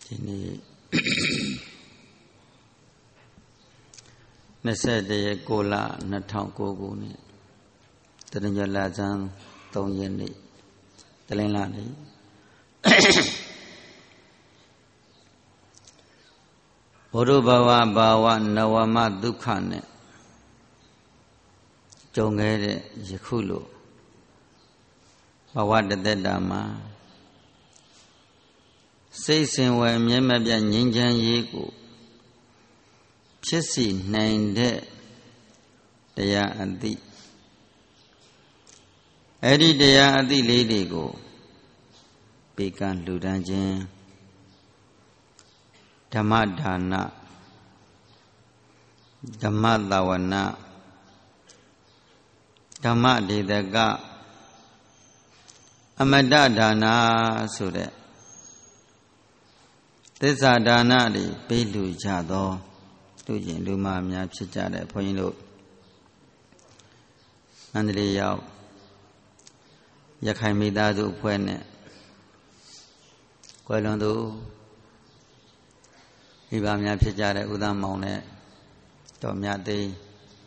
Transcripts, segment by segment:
ဒီနေ့21ရက်6လ2009ခုနှစ်တရညလဇန်3ရက်နေ့တလင်းလာနေ့ဘုရုဘဝဘာဝနဝမဒုက္ခနဲ့ကြုံခဲ့တဲ့ယခုလိုဘဝတသက်တာမှာစိတ်စဉ်ဝယ်မြဲမပြတ်ငြိမ်းချမ်းရေးကိုဖြစ်စီနိုင်တဲ့တရားအသိအဲ့ဒီတရားအသိလေးတွေကိုပေကံလှူဒန်းခြင်းဓမ္မဒါနဓမ္မသဝနာဓမ္မဒေသကအမတဒါနဆိုတဲ့သစ္စာဒါနတွေပေးလှူကြသောလူကျင်လူမများဖြစ်ကြတဲ့ဘုန်းကြီးတို့မန္တလေးရောက်ရခိုင်မိသားစုအဖွဲ့နဲ့ကွယ်လွန်သူမိဘများဖြစ်ကြတဲ့ဦးသားမောင်နဲ့တော်မြတ်သိန်း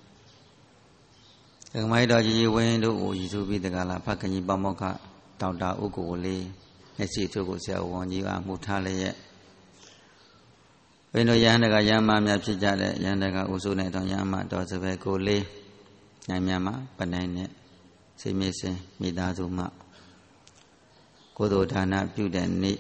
ဒကမိုင်းတော်ကြီးဝင်းတို့ကိုရည်စူးပြီးတကလားဖခင်ကြီးပေါမောက္ခဒေါက်တာဥက္ကိုလေးမျက်စိထုတ်ကိုဆရာဝန်ကြီးကမှုထားလျက်ဘယ်လိုရဟန်းတကရဟန်းမများဖြစ်ကြတဲ့ရဟန်းတကဥစုနဲ့တောင်ရဟန်းမတော်စပယ်ကိုလေးနိုင်မြတ်မှာပနိုင်နဲ့စိတ်မြင့်စင်မိသားစုမှကိုယ်တော်ဒါနပြုတဲ့နေ့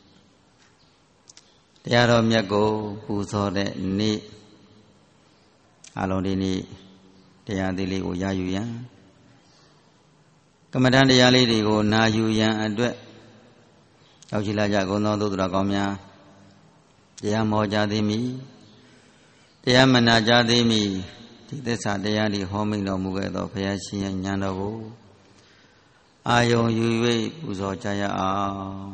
တရားတော်မြတ်ကိုပူဇော်တဲ့နေ့အလုံးဒီနေ့တရားသေးလေးကိုရယူရန်ကမ္မဋ္ဌာန်းတရားလေးတွေကိုနာယူရန်အတွက်ရောက်ရှိလာကြကုန်သောသုတ္တရာကောင်းများတရားမောကြသည်မိတရားမနာကြသည်မိဒီသစ္စာတရားတွေဟောမိန်တော်မူခဲ့သောဘုရားရှင်ရဲ့ဉာဏ်တော်ကိုအာယုံယူ၍ပူဇော်ကြရအောင်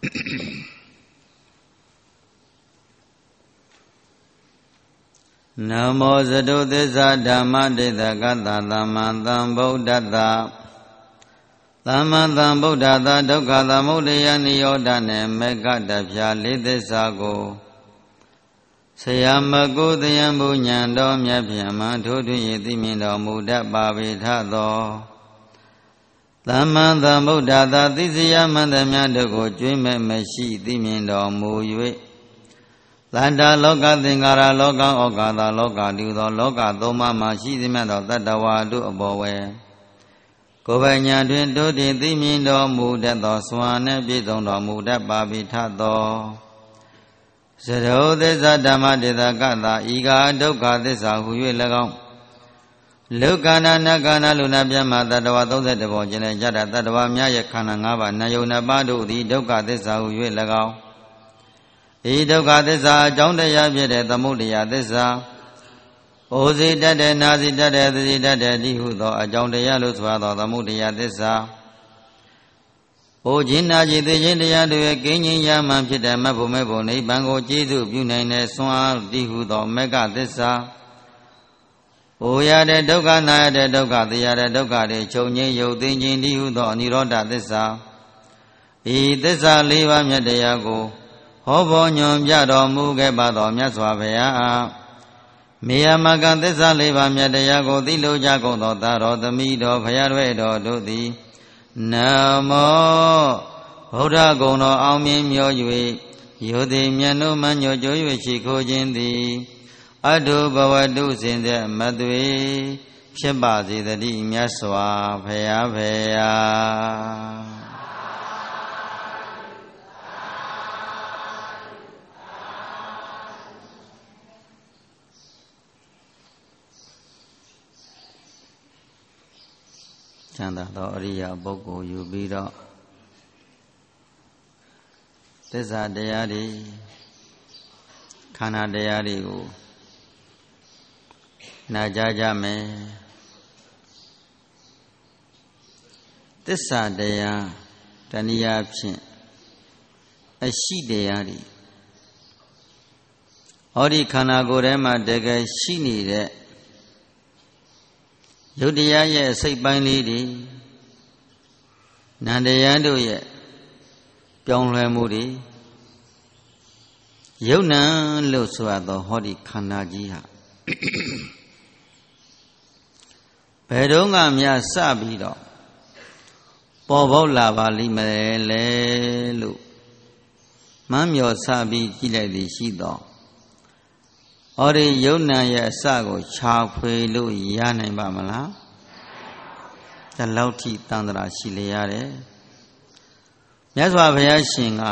နမောသတုသစ္စာဓမ္မတေသကတသမ္မာသမ္ဗုဒ္ဓတ္တသမ္မာသမ္ဗုဒ္ဓတ္တဒုက္ခသမုဒယနိရောဓနဲ့မေဃတဖြာလေးသစ္စာကိုဆရာမကုသယံဘုညံတော်မြတ်ဗျမ္မာထိုးထွင်းရသိမြင်တော်မူတတ်ပါပေထသောသမ္မာသမ္ဗုဒ္ဓတ္တသိစရာမန္တမြတ်တို့ကိုကျွေးမဲ့မရှိသိမြင်တော်မူ၍သတ္တလောကသင်္ကာရလောကဩကာသလောကတူသောလောကသုံးပါးမှာရှိသည်မြတ်သောတတ္တဝါတို့အပေါ်ဝဲကိုယ်ပိုင်ညာတွင်တို့တည်သိမြင်တော်မူတတ်သောစွာနှင့်ပြည့်စုံတော်မူတတ်ပါပြီထသောသရောသစ္စာဓမ္မတေသကတာဤကာဒုက္ခသစ္စာဟူ၍၎င်းလုကာနာနကာနာလူနာပြမတတ္တဝါ31ပေါ်ကျင်တဲ့ကြတာတတ္တဝါများရဲ့ခန္ဓာ၅ပါးနာယုံနှစ်ပါးတို့သည်ဒုက္ခသစ္စာဟူ၍၎င်းဤဒုက္ခသစ္စာအကြောင်းတရားဖြစ်တဲ့သမုဒယသစ္စာဩဇိတတ်တဲ့နာဇိတတ်တဲ့သတိတတ်တဲ့ဒီဟုသောအကြောင်းတရားလို့ဆိုသောသမုဒယသစ္စာဩခြင်းနာခြင်းသိခြင်းတရားတို့ရဲ့ကင်းခြင်းရမှန်ဖြစ်တဲ့မဘုံမဲ့ဘုံနိဗ္ဗာန်ကိုကျေးဇူးပြုနိုင်တဲ့ဆွမ်းအားဒီဟုသောမေဃသစ္စာဩရတဲ့ဒုက္ခနာရတဲ့ဒုက္ခသိရတဲ့ဒုက္ခတွေချုပ်ငြိမ်းရုပ်သိခြင်းဒီဟုသောនិရောဓသစ္စာဤသစ္စာ၄ပါးမြတ်တရားကိုဟောဘောညွန်ပြတော်မူခဲ့ပါသောမြတ်စွာဘုရားအားမေယမကသစ္စာ၄ပါးမြတ်တရားကိုသိလိုကြကုန်သောသာတော်သမီးတော်ဘုရားတွေတော်တို့သည်နမောဗုဒ္ဓဂုဏ်တော်အောင်မြင်မြော်၍ယောတိမြတ်တို့မှညွတ်ကြွ၍ရှိခိုးခြင်းသည်အတုဘဝတုစဉ်တဲ့မသွေဖြစ်ပါစေတည်းမြတ်စွာဘုရားဖေယာချမ်းသာသောအရိယာပုဂ္ဂိုလ်ယူပြီးတော့သစ္စာတရားတွေခန္ဓာတရားတွေကိုနာကြားကြမယ်သစ္စာတရားတဏှာဖြင့်အရှိတရားတွေဟောဒီခန္ဓာကိုယ်ထဲမှာတကယ်ရှိနေတဲ့ယုတ်တရားရဲ့စိတ်ပိုင်းလေးတွေနန္တရားတို့ရဲ့ပြောင်းလဲမှုတွေယုံနံလို့ဆိုရသောဟောဒီခန္ဓာကြီးဟာဘယ်တော့မှမြတ်စပြီးတော့ပေါ်ပေါက်လာပါလိမ့်မယ်လေလို့မှန်းမြော်စပြီးကြည့်လိုက်သည်ရှိတော့ဟောဒီယုံနံရဲ့အစကိုခြာဖွေလို့ရနိုင်ပါမလားဒီလောက်ထိတန်ត្រာရှိလေရတယ်မြတ်စွာဘုရားရှင်က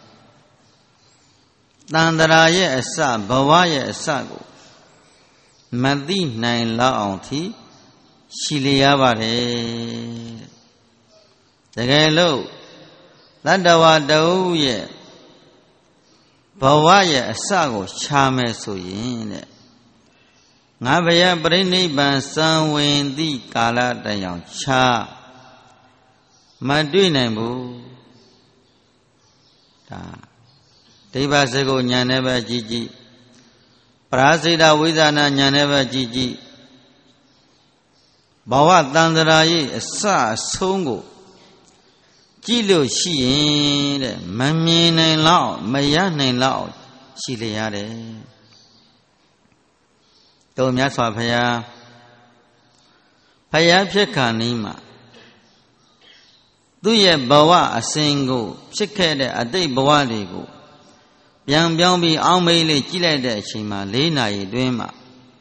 တန်ត្រာရဲ့အစဘဝရဲ့အစကိုမသိနိုင်လောက်အောင်ထိရှိလေရပါတယ်တကယ်လို့တတ္တဝါတဦးရဲ့ဘဝရဲ့အစကိုခြားမယ်ဆိုရင်တဲ့ငါဘုရားပြိဋိဘံစံဝင်သည့်ကာလတည်းအောင်ခြားမတွေ့နိုင်ဘူးဒါဒိဗ္ဗစကုဉာဏ်နဲ့ပဲကြည့်ကြည့်ပရာစိတဝိဇာနာဉာဏ်နဲ့ပဲကြည့်ကြည့်ဘဝတန်ត្រာရဲ့အစအဆုံးကိုကြည့်လို့ရှိရင်တဲ့မမြင်နိုင်လောက်မရနိုင်လောက်ရှိလေရတယ်တို့မြတ်စွာဘုရားဖြစ်ခါနီးမှာသူ့ရဲ့ဘဝအစဉ်ကိုဖြစ်ခဲ့တဲ့အတိတ်ဘဝတွေကိုပြန်ပြောင်းပြီးအောင်းမေးလေးကြည့်လိုက်တဲ့အချိန်မှာ4 နာရီတွင်းမှာ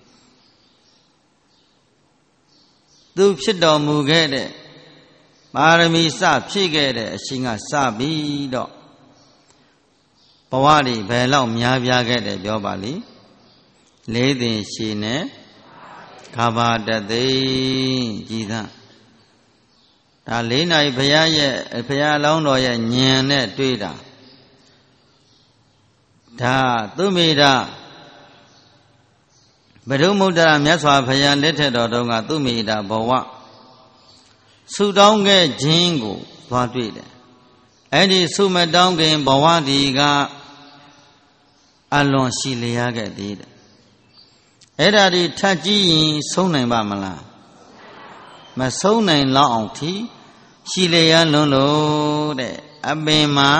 သူဖြစ်တော်မူခဲ့တဲ့ပါရမီစဖြည့်ခဲ့တဲ့အချိန်ကစပြီးတော့ဘဝတွေဘယ်လောက်များပြားခဲ့တယ်ပြောပါလိ4 သိန်းရှိနဲ့ခါဘာတသိန်းကြည်သံဒါ4 နာရီဘုရားလောင်းတော်ရဲ့ဉာဏ်နဲ့တွေ့တာဒါသူမိတာဘဒုမုဒ္ဒရာမြတ်စွာဘုရားလက်ထက်တော်တုန်းကသူမိတာဘဝဆုတောင်းခဲ့ခြင်းကိုသွားတွေ့တယ်အဲ့ဒီဆုမတောင်းခင်ဘဝဒီကအလွန်ရှိလျားခဲ့သေးတယ်အဲ့ဒါဒီထပ်ကြည့်ရင်ဆုံးနိုင်ပါမလားမဆုံးနိုင်လောက်အောင်ထိရှိလျားလွန်းလို့တဲ့အပင်မှာ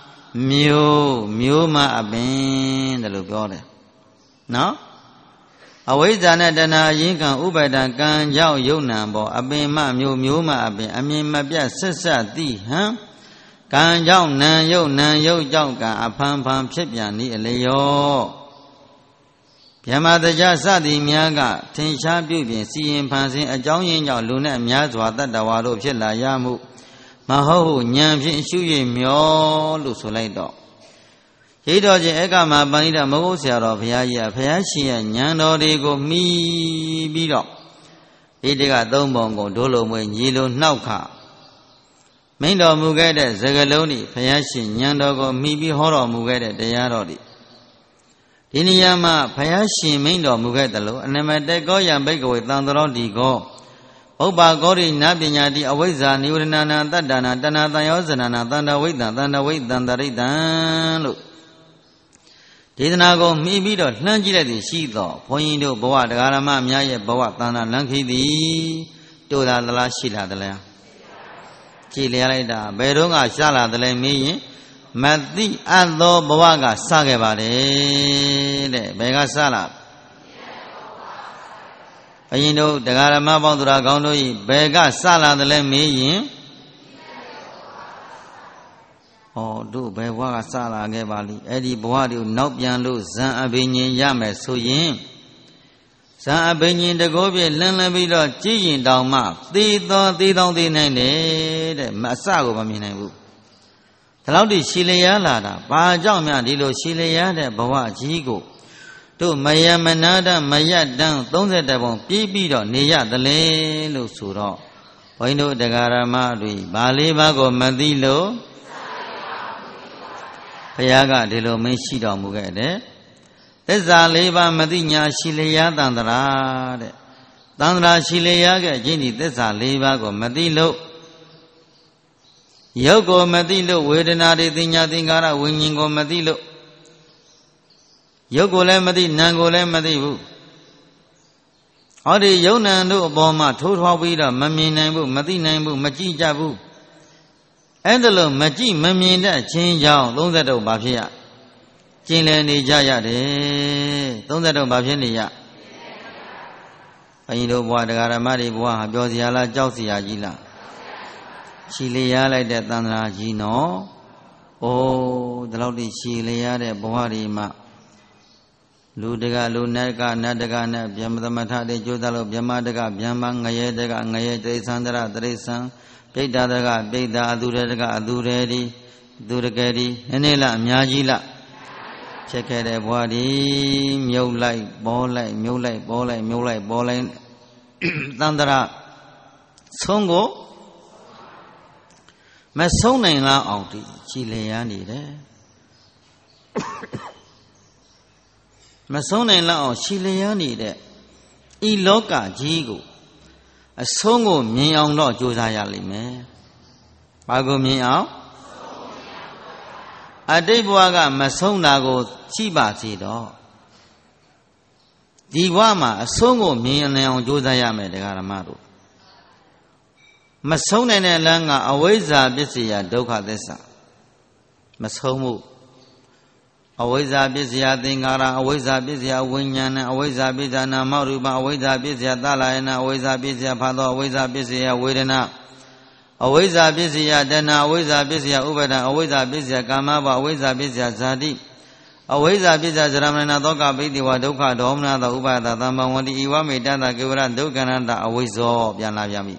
မျိုးမှအပင်တယ်လို့ပြောတယ်နော်အဝိဇ္ဇာနဲ့တဏှာအရင်ကဥပါဒံကံကြောင့်ယုံနံပေါ်အပင်မှမျိုးမှအပင်အမြင်မပြတ်ဆက်ဆက်သိဟံကံကြောင့်နံယုတ်ကြောင့်ကံအဖန်ဖန်ဖြစ်ပြန်ဤအလျောဗျမတကြစသည်များကထင်ရှားပြုပြင်စီရင်ဖန်ဆင်းအကြောင်းရင်းကြောင့်လူနဲ့များစွာတတ္တဝါတို့ဖြစ်လာရမှုမဟုတ်ဟုဉာဏ်ဖြင့်ရှု၍မျောလို့ဆိုလိုက်တော့ရိတ်တော်ချင်းဧကမပဏိတမဟုတ်ဆရာတော်ဘုရားကြီးကဘုရားရှင်ရဲ့ဉာဏ်တော်တွေကိုမှီပြီးတော့ဒီတက3 ပုံကိုဒိုးလုံးမွေညီလိုနှောက်ခမိန်တော်မူခဲ့တဲ့စကားလုံးတွေဘုရားရှင်ဉာဏ်တော်ကိုမှီပြီးဟောတော်မူခဲ့တဲ့တရားတော်တွေဒီနေရာမှာဘုရားရှင်မိန်တော်မူခဲ့တယ်လို့အနမတေကောယံဘိကဝေသံတော်ဒီကောဥပ္ပါကောရိနပညာတိအဝိဇ္ဇာနိဝရဏနာတတ္တနာတဏ္ဍတန်ယောဇနာနာတန္တဝိတ္တံတန္တဝိတ္တံတရိတံလို့ဒေသနာကိုမှီပြီးတော့လှမ်းကြည့်လိုက်သည်ရှိသောဘုန်းကြီးတို့ဘဝတရားဓမ္မများရဲ့ဘဝတဏ္ဍလန်ခိသည်တို့သာသလားရှိလာသလားကြည်လျားလိုက်တာဘယ်တော့ကရှားလာသလဲမေးရင်မသိအပ်သောဘဝကစခဲ့ပါတယ်တဲ့ဘယ်ကစလာဘုရင်တို့တရားဓမ္မပေါင်းသူတော်ကောင်းတို့ဤဘယ်ကစလာသလဲမေးရင်တို့ဘယ်ဘဝကစလာခဲ့ပါလိအဲ့ဒီဘဝတွေကိုနောက်ပြန်လို့ဇံအဘိညာဉ်ရမယ်ဆိုရင်ဇံအဘိညာဉ်တကောပြည့်လှမ်းပြီးတော့ကြည်ရင်တောင်မှသေနိုင်တယ်တဲ့မအစကိုမမြင်နိုင်ဘူးဒါလောက်ဒီရှည်လျားလာတာဘာကြောင့်များဒီလိုရှည်လျားတဲ့ဘဝကြီးကိုတို့မယမနာတမယတန်း30 ပုံပြေးပြီးတော့နေရသလဲလို့ဆိုတော့ဘုန်းကြီးတို့တရားဓမ္မတွေဘာလေးပါးကိုမသိလို့ဘုရားကဒီလိုမင်းရှိတော်မူခဲ့တယ်သစ္စာ4 ပါးမသိညာရှိလျားတန်တရာတဲ့တန်တရာရှိလျားခဲ့ခြင်းဒီသစ္စာ4 ပါးကိုမသိလို့ယုတ်ကိုမသိလို့ဝေဒနာတွေသိညာသင်္ခါရဝိညာဉ်ကိုမသိလို့ယုတ်ကိုလည်းမသိနာမ်ကိုလည်းမသိဘူးဟောဒီယုံနာတို့အပေါ်မှာထိုးထွားပြီးတော့မမြင်နိုင်ဘူးမသိနိုင်ဘူးမကြည့်ကြဘူးအဲ့ဒါလို့မကြည့်မမြင်တဲ့ခြင်းကြောင့်30 ဘာဖြစ်ရကျင်လည်နေကြရတယ်32ဘာဖြစ်နေရဘုန်းကြီးတို့ဘဝတရားဓမ္မတွေဘဝဟာပြောစရာလားကြောက်စရာကြီးလားရှည်လျားလိုက်တဲ့သန္တာကြီးနော်အိုးဒီလောက်ထိရှည်လျားတဲ့ဘဝတွေမှာလူတကလူနတ်ကနတ်တကနတ်ဗျမသမထတွေကြိုးစားလို့ဗျမတကဗျမငရဲတကငရဲတိရစ္ဆာန်တရတိရစ္ဆာန်ပိဋ္ဌာတကပိဋ္ဌာအသူရတကအသူရဒီသူရကယ်ဒီနည်းနည်းလားအများကြီးလားဖြစ်ခဲ့တဲ့ဘဝဒီမြုပ်လိုက်ပေါ်လိုက်မြုပ်လိုက်ပေါ်လိုက်မြုပ်လိုက်ပေါ်လိုက်သန္တရဆုံးကိုမဆုံးနိုင်လားအောင်ဒီချီလျားနေတယ်မဆုံးနိုင်လောက်အောင်ချီလျားနေတဲ့ဤလောကကြီးကိုအဆုံးကိုမြင်အောင်တော့ကြိုးစားရလိမ့်မယ်။ဘာကိုမြင်အောင်အတိတ်ဘဝကမဆုံးတာကိုရှိပါစေတော့ဒီဘဝမှာအဆုံးကိုမြင်အောင်ကြိုးစားရမယ်တရားဓမ္မတို့မဆုံးနိုင်တဲ့လမ်းကအဝိဇ္ဇာပစ္စယဒုက္ခသစ္စာမဆုံးမှုအဝိဇ္ဇာပစ္စယသင်္ခါရအဝိဇ္ဇာပစ္စယဝိညာဏအဝိဇ္ဇာပစ္စယနာမရူပအဝိဇ္ဇာပစ္စယသလယနာအဝိဇ္ဇာပစ္စယဖာသောအဝိဇ္ဇာပစ္စယဝေဒနာအဝိဇ္ဇာပစ္စယတဏအဝိဇ္ဇာပစ္စယဥပါဒံအဝိဇ္ဇာပစ္စယကာမဘအဝိဇ္ဇာပစ္စယဇာတိအဝိဇ္ဇာပစ္စယဇရမဏသောကပိတိဝဒုက္ခဒေါမနသောဥပါဒသမ္ပဝန္တိဤဝမေတ္တကေဝရဒုက္ခနတအဝိဇ္ဇောပြန်လာပြန်ပြီ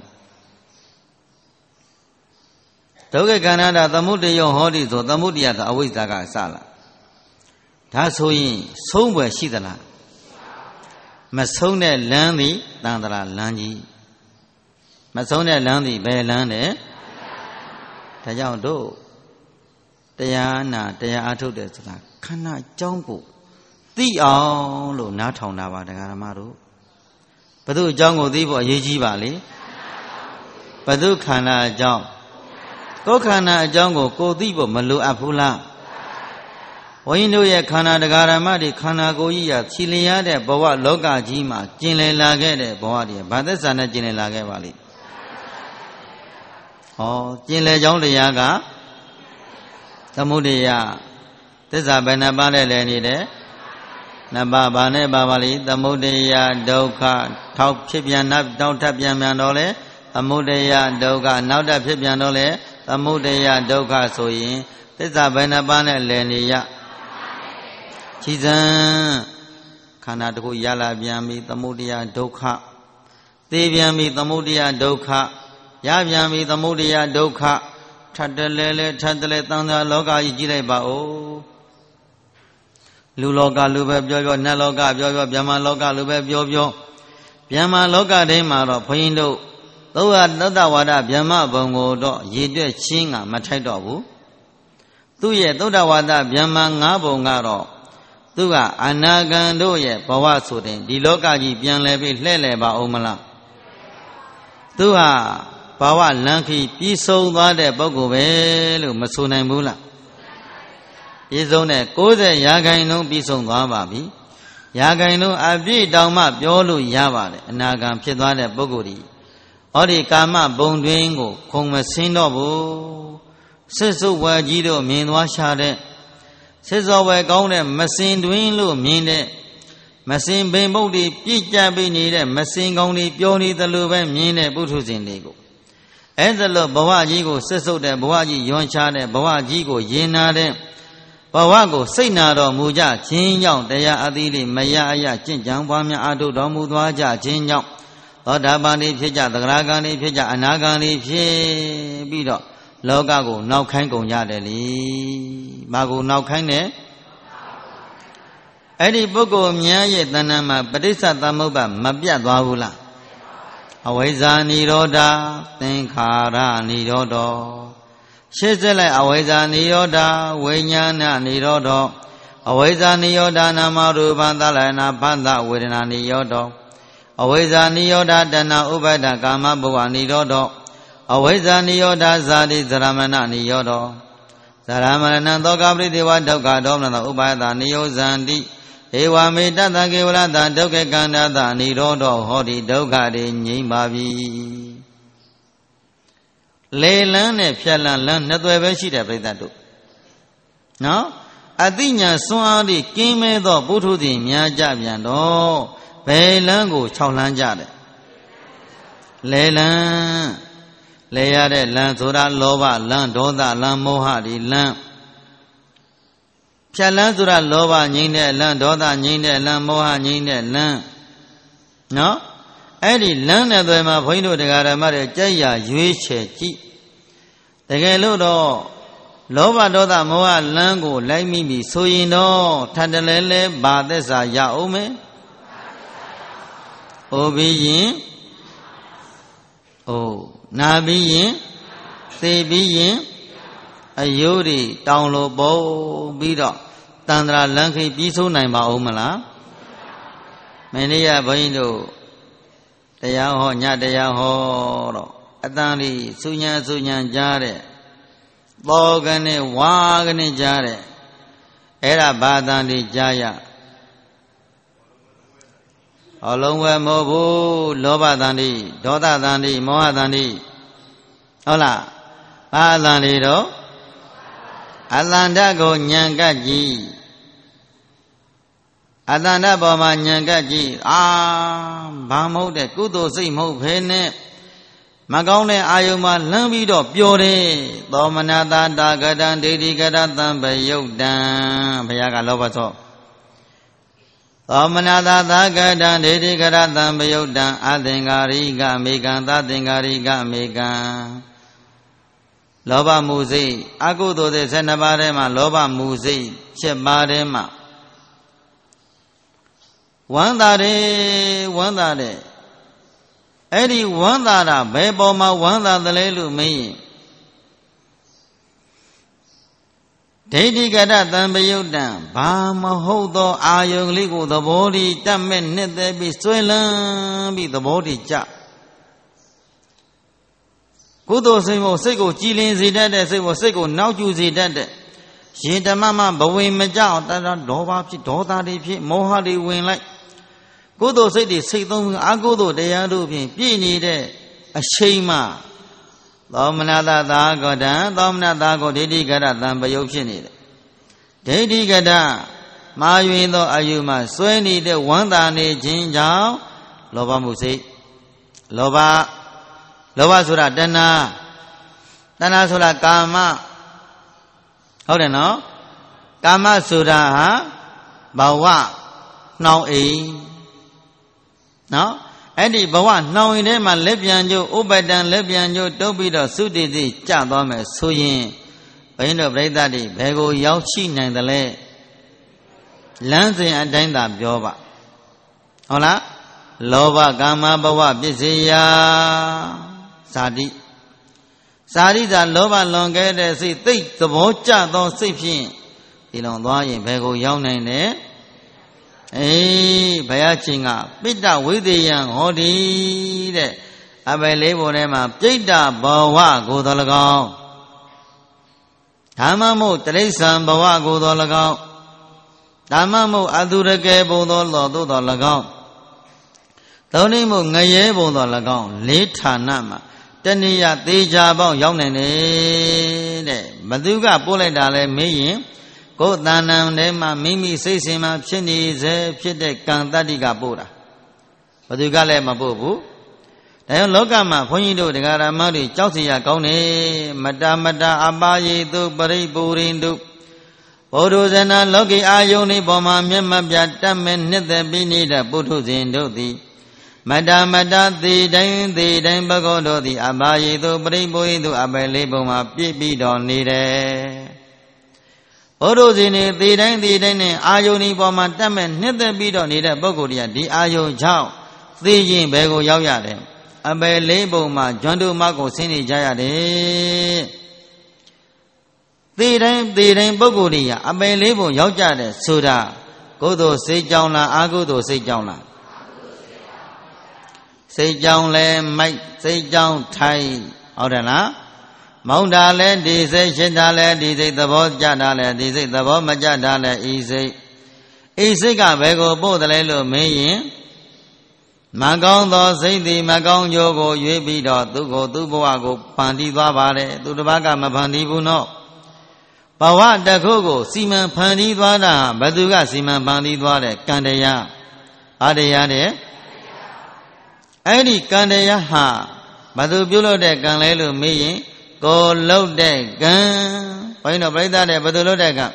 ဒုက္ခကန္နတသမုဒယဟောတိဆိုသမုဒယဆိုအဝိဇ္ဇာကအစလာဒါဆိုရင်ဆုံးွယ်ရှိသလားမဆုံးတဲ့လမ်းသည်တန်တရာလမ်းကြီးမဆုံးတဲ့လမ်းသည်ဘယ်လမ်းလဲဒါကြောင့်တို့တရားနာတရားအထုတ်တယ်ဆိုတာခန္ဓာအကြောင်းကိုသိအောင်လို့နားထောင်တာပါတရားဓမ္မတို့ဘု து အကြောင်းကိုသိဖို့အရေးကြီးပါလေဘု து ခန္ဓာအကြောင်းကိုယ်ခန္ဓာအကြောင်းကိုကိုသိဖို့မလိုအပ်ဘူးလားဝိညာဉ်တို့ရဲ့ခန္ဓာတရားဓမ္မတွေခန္ဓာကိုယ်ကြီးရခြီလျားတဲ့ဘဝလောကကြီးမှာကျင်လည်လာခဲ့တဲ့ဘဝတွေဘာသစ္စာနဲ့ကျင်လည်လာခဲ့ပါလိမ့်ဟောကျင်လည်ကြောင်းတရားကသမုဒယသစ္စာဘယ်နှပါးနဲ့လဲနေတယ်နှစ်ပါးဘာနဲ့ပါပါလိသမုဒယဒုက္ခထောက်ဖြစ်ပြန်နောက်ထပ်ပြန်တော့လေသမုဒယဒုက္ခနောက်ထပ်ဖြစ်ပြန်တော့လေသမုဒယဒုက္ခဆိုရင်သစ္စာဘယ်နှပါးနဲ့လဲနေရခြိစံခန္ဓာတစ်ခုရလာပြန်ပြီသမုဒယဒုက္ခသိပြန်ပြီသမုဒယဒုက္ခရပြန်ပြီသမုဒယဒုက္ခထပ်တလဲထပ်တလဲသံဃာလောကကြီးကြည့်လိုက်ပါဦးလူလောကလူပဲပြောနတ်လောကပြောဗျမလောကလူပဲပြောဗျမလောကတိုင်းမှာတော့ဘုန်းကြီးတို့သုတ္တဝါဒဗျမဘုံကိုတော့ရည်တွက်ချင်းကမထိုက်တော့ဘူးသူ့ရဲ့သုတ္တဝါဒဗျမ၅ဘုံကတော့သူကအနာဂံတို့ရဲ့ဘဝဆိုတဲ့ဒီလောကကြီးပြန်လဲပြီးလှဲ့လဲပါအောင်မလားသူဟာဘဝလမ်းခီးပြီးဆုံးသွားတဲ့ပုဂ္ဂိုလ်ပဲလို့မဆိုနိုင်ဘူးလားပြီးဆုံးတဲ့90ရာခိုင်နှုန်းပြီးဆုံးသွားပါပြီရာခိုင်နှုန်းအပြည့်တောင်မှပြောလို့ရပါတယ်အနာဂံဖြစ်သွားတဲ့ပုဂ္ဂိုလ်ဒီဟောဒီကာမဘုံတွင်ကိုခုံမစင်းတော့ဘူးစစ်စုပ်ဝါကြီးတို့မြင်သွားရှာတဲ့စစ်စောဝဲကောင်းတဲ့မစင်တွင်လို့မြင်တဲ့မစင်ဘိန်ဘုတ်တွေပြည့်ကြပြီးနေတဲ့မစင်ကောင်းတွေပြောနေသလိုပဲမြင်တဲ့ပုထုဇဉ်တွေကိုအဲ့ဒါလို့ဘဝကြီးကိုစစ်စုပ်တဲ့ဘဝကြီးယွန်ချတဲ့ဘဝကြီးကိုရင်နာတဲ့ဘဝကိုစိတ်နာတော်မူကြခြင်းကြောင့်တရားအသီးလေးမရအရကျင့်ကြံပွားများအထုတော်မူသွားကြခြင်းကြောင့်သောတာပန်တွေဖြစ်ကြသဂရဂံတွေဖြစ်ကြအနာဂံတွေဖြစ်ပြီးတော့လောကကိုနောက်ခိုင်းကုန်ကြတယ်လေ။ဘာကိုနောက်ခိုင်းတယ်။အဲ့ဒီပုဂ္ဂိုလ်များရဲ့တဏ္ဍာမှာပဋိစ္စသမုပ္ပါမပြတ်သွားဘူးလား။အဝိဇ္ဇာနိရောဓသင်္ခါရနိရောဓရှင်းစလိုက်အဝိဇ္ဇာနိရောဓဝိညာဏနိရောဓအဝိဇ္ဇာနိရောဓနာမရူပသလနာဖသဝေဒနာနိရောဓအဝိဇ္ဇာနိရောဓတဏဥပါဒကာမဘဝနိရောဓအဝိဇ္ဇာနိရောဓဇာတိဇရမဏနိရောဓဇရမဏသောကပရိဒေဝဒုက္ခဒေါမနဥပါဒနိယောဇန္တိဧဝမေတ္တကေဝရတဒုက္ခကန္တသနိရောဓဟောတိဒုက္ခတွေငြိမ့်ပါပြီလေလန်းနဲ့ဖြတ်လန်းလန်းနှစ်သွယ်ပဲရှိတယ်ပြိဿတို့နော်အတိညာစွမ်းအားတွေကင်းမဲ့သောပုထုဇဉ်များကြပြန်တော့ဘယ်လမ်းကို6လမ်းကြတယ်လဲလမ်းလဲရတဲ့လမ်းဆိုတာလောဘလမ်းဒေါသလမ်းမောဟဒီလမ်းဖြတ်လမ်းဆိုတာလောဘငြိမ်းတဲ့လမ်းဒေါသငြိမ်းတဲ့လမ်းမောဟငြိမ်းတဲ့လမ်းနော်အဲ့ဒီလမ်းနဲ့သွယ်မှာဘုန်းကြီးတို့တရားဓမ္မတွေကြိုက်ရရွေးချယ်ကြည့်တကယ်လို့တော့လောဘဒေါသမောဟလမ်းကိုလိုက်မိပြီဆိုရင်တော့ထပ်တလဲလဲဘာသက်စာရအောင်မယ်ဟိုပြီးရင်နာပြီးရင်သိပြီးရင်အယုတွေတောင်လိုပုံပြီးတော့တန္တရာလမ်းခိပြီးဆုံးနိုင်ပါဦးမလားမနေ့ကဘုန်းကြီးတို့တရားဟောညတရားဟောတော့အတန်လေးစုညာကြားတဲ့သောကနေဝါကနေကြားတဲ့အဲ့ဒါဘာတန်လေးကြားရအလုံးဝမဟုတ်ဘူးလောဘတန်လေးဒေါသတန်လေးမောဟတန်လေးဟုတ်လားဘာတန်လေးတော့အတန္တကိုညံကပ်ကြည့်အတန္တပေါ်မှာညံကပ်ကြည့်ဘာမဟုတ်တဲ့ကုသိုလ်စိတ်မဟုတ်ဖဲနဲ့မကောင်းတဲ့အာယုံမှာလှမ်းပြီးတော့ပျော်တယ်သောမနတာတာကတံဒိဋ္ဌိကရတံပယုတ်တံဘုရားကလောဘသောသောမနတာတာကတံဒိဋ္ဌိကရတံပယုတ်တံအသင်္ကာရိကအမေကံသသင်္ကာရိကအမေကံလောဘမှုစိတ်အကုသိုလ်စိတ်12ပါးထဲမှာလောဘမှုစိတ်7ပါးထဲမှာဝမ်းသာတယ်အဲ့ဒီဝမ်းသာတာဘယ်ပေါ်မှာဝမ်းသာသလဲလို့မေးရင်ဒိဋ္ဌိကတသံပယုတ်တံဘာမဟုတ်သောအာယုံလေးကိုသဘောတည်းတတ်မဲ့နှစ်သက်ပြီးဆွဲလန်းပြီးသဘောတည်းကြကုသိုလ်စိတ်မို့စိတ်ကိုကြည်လင်စေတတ်တဲ့စိတ်ကိုနောက်ကျစေတတ်တဲ့ရင်ဓမ္မမှဘဝင်မကြောက်တတော်ဒေါဘဖြစ်ဒေါသတွေဖြစ်မောဟတွေဝင်လိုက်ကုသိုလ်စိတ်တွေစိတ်သုံးအကုသိုလ်တရားတို့ဖြင့်ပြည့်နေတဲ့အချိန်မှသောမနတသာကောတံသောမနတကိုဒိဋ္ဌိကရသံပယုတ်ဖြစ်နေတယ်ဒိဋ္ဌိကရမာယွင်သောအယူမှစွဲနေတဲ့ဝမ်းသာနေခြင်းကြောင့်လောဘမှုစိတ်လောဘဆိုတာတဏှာဆိုတာကာမဟုတ်တယ်နော်ကာမဆိုတာဟာဘဝနှောင်အိမ်နော်အဲ့ဒီဘဝနှောင်အိမ်ထဲမှာလက်ပြန်ကျိုးဥပ္ပတံလက်ပြန်ကျိုးတုပ်ပြီးတော့သုတိတိကျသွားမယ်ဆိုရင်ဘုန်းကြီးတို့ပြိဿတိဘယ်ကိုရောက်ရှိနိုင်သလဲလမ်းစဉ်အတိုင်းသာပြောပါဟုတ်လားလောဘကာမဘဝပစ္စယဇာတိသာလောဘလွန်ခဲ့တဲ့စိတ်သိသဘောကျသောစိတ်ဖြင့်ဒီလုံသွားရင်ဘယ်ကိုရောက်နိုင်လဲဘုရားရှင်ကပိဋ္ဌဝိသေယံဟောတိတဲ့အပယ်လေးပုံထဲမှာပိဋ္ဌဘဝကိုတော်၎င်းဓမ္မမို့တိရစ္ဆာန်ဘဝကိုတော်၎င်းဓမ္မမို့အတုရကေဘုံတော်သို့တော်၎င်းသုံးနည်းမို့ငရဲဘုံတော်၎င်းလေးဌာနမှာတဏှိယသေးချာပေါင်းရောက်နိုင်တယ်တဲ့ဘသူကပို့လိုက်တာလဲမေးရင်ကိုယ်တဏ္ဍံထဲမှာမိမိစိတ်စဉ်မှာဖြစ်နေစေဖြစ်တဲ့ကံတတ္တိကပို့တာဘသူကလည်းမပို့ဘူးဒါကြောင့်လောကမှာဘုန်းကြီးတို့တရားဓမ္မတွေကြောက်စရာကောင်းတယ်မတအပါယေတုပရိပူရိန္တုဘောဓုဇနာလောကိအာယုန်ဤပေါ်မှာမျက်မှတ်ပြတတ်မဲ့နှစ်သက်ပြီးနေတဲ့ပုထုဇဉ်တို့သည်မတသေတိုင်းဘဂဝတော်သည်အပါယေတုပရိပူရိန္တုအပယ်လေးပုံမှာပြည့်ပြီးတော်နေတယ်ဘုဒ္ဓဇင်းနေသေတိုင်းနဲ့အာယုန်ဤပေါ်မှာတတ်မဲ့နှစ်သက်ပြီးတော့နေတဲ့ပုဂ္ဂိုလ်တွေကဒီအာယုန်ကြောင့်သိရင်ဘယ်ကိုရောက်ရတယ်အပယ်လေးပုံမှာကျွမ်းတို့မကိုဆင်းနေကြရတယ်သေတိုင်းပုဂ္ဂိုလ်တွေကအပယ်လေးပုံရောက်ကြတယ်ဆိုတာကုသိုလ်စိတ်ကြောင့်လားအကုသိုလ်စိတ်ကြောင့်လားစိတ်ကြောင့်လဲမိုက်စိတ်ကြောင့်ထိုင်ဟုတ်တယ်လားမောင်းတာလဲဒီစိတ်ရှင်းတာလဲဒီစိတ်သဘောကြတာလဲဒီစိတ်သဘောမကြတာလဲဤစိတ်ကဘယ်ကိုပို့တယ်လဲလို့မေးရင်မကောင်းသောစိတ်သည်မကောင်းကျိုးကိုရွေးပြီးတော့သူ့ဘဝကိုဖန်တီးသွားပါတယ်သူတစ်ပါးကမဖန်တီးဘူးနော်ဘဘဝတခုကိုစီမံဖန်တီးသွားတာဘသူကစီမံဖန်တီးသွားတဲ့ကံတရားအားတရားတဲ့အဲ့ဒီကံတရားဟာဘသူပြုလုပ်တဲ့ကံလဲလို့မေးရင်ကိုလုပ်တဲ့ကံဘုန်းကြီးတို့ပြိဿတဲ့ဘသူလုပ်တဲ့ကံ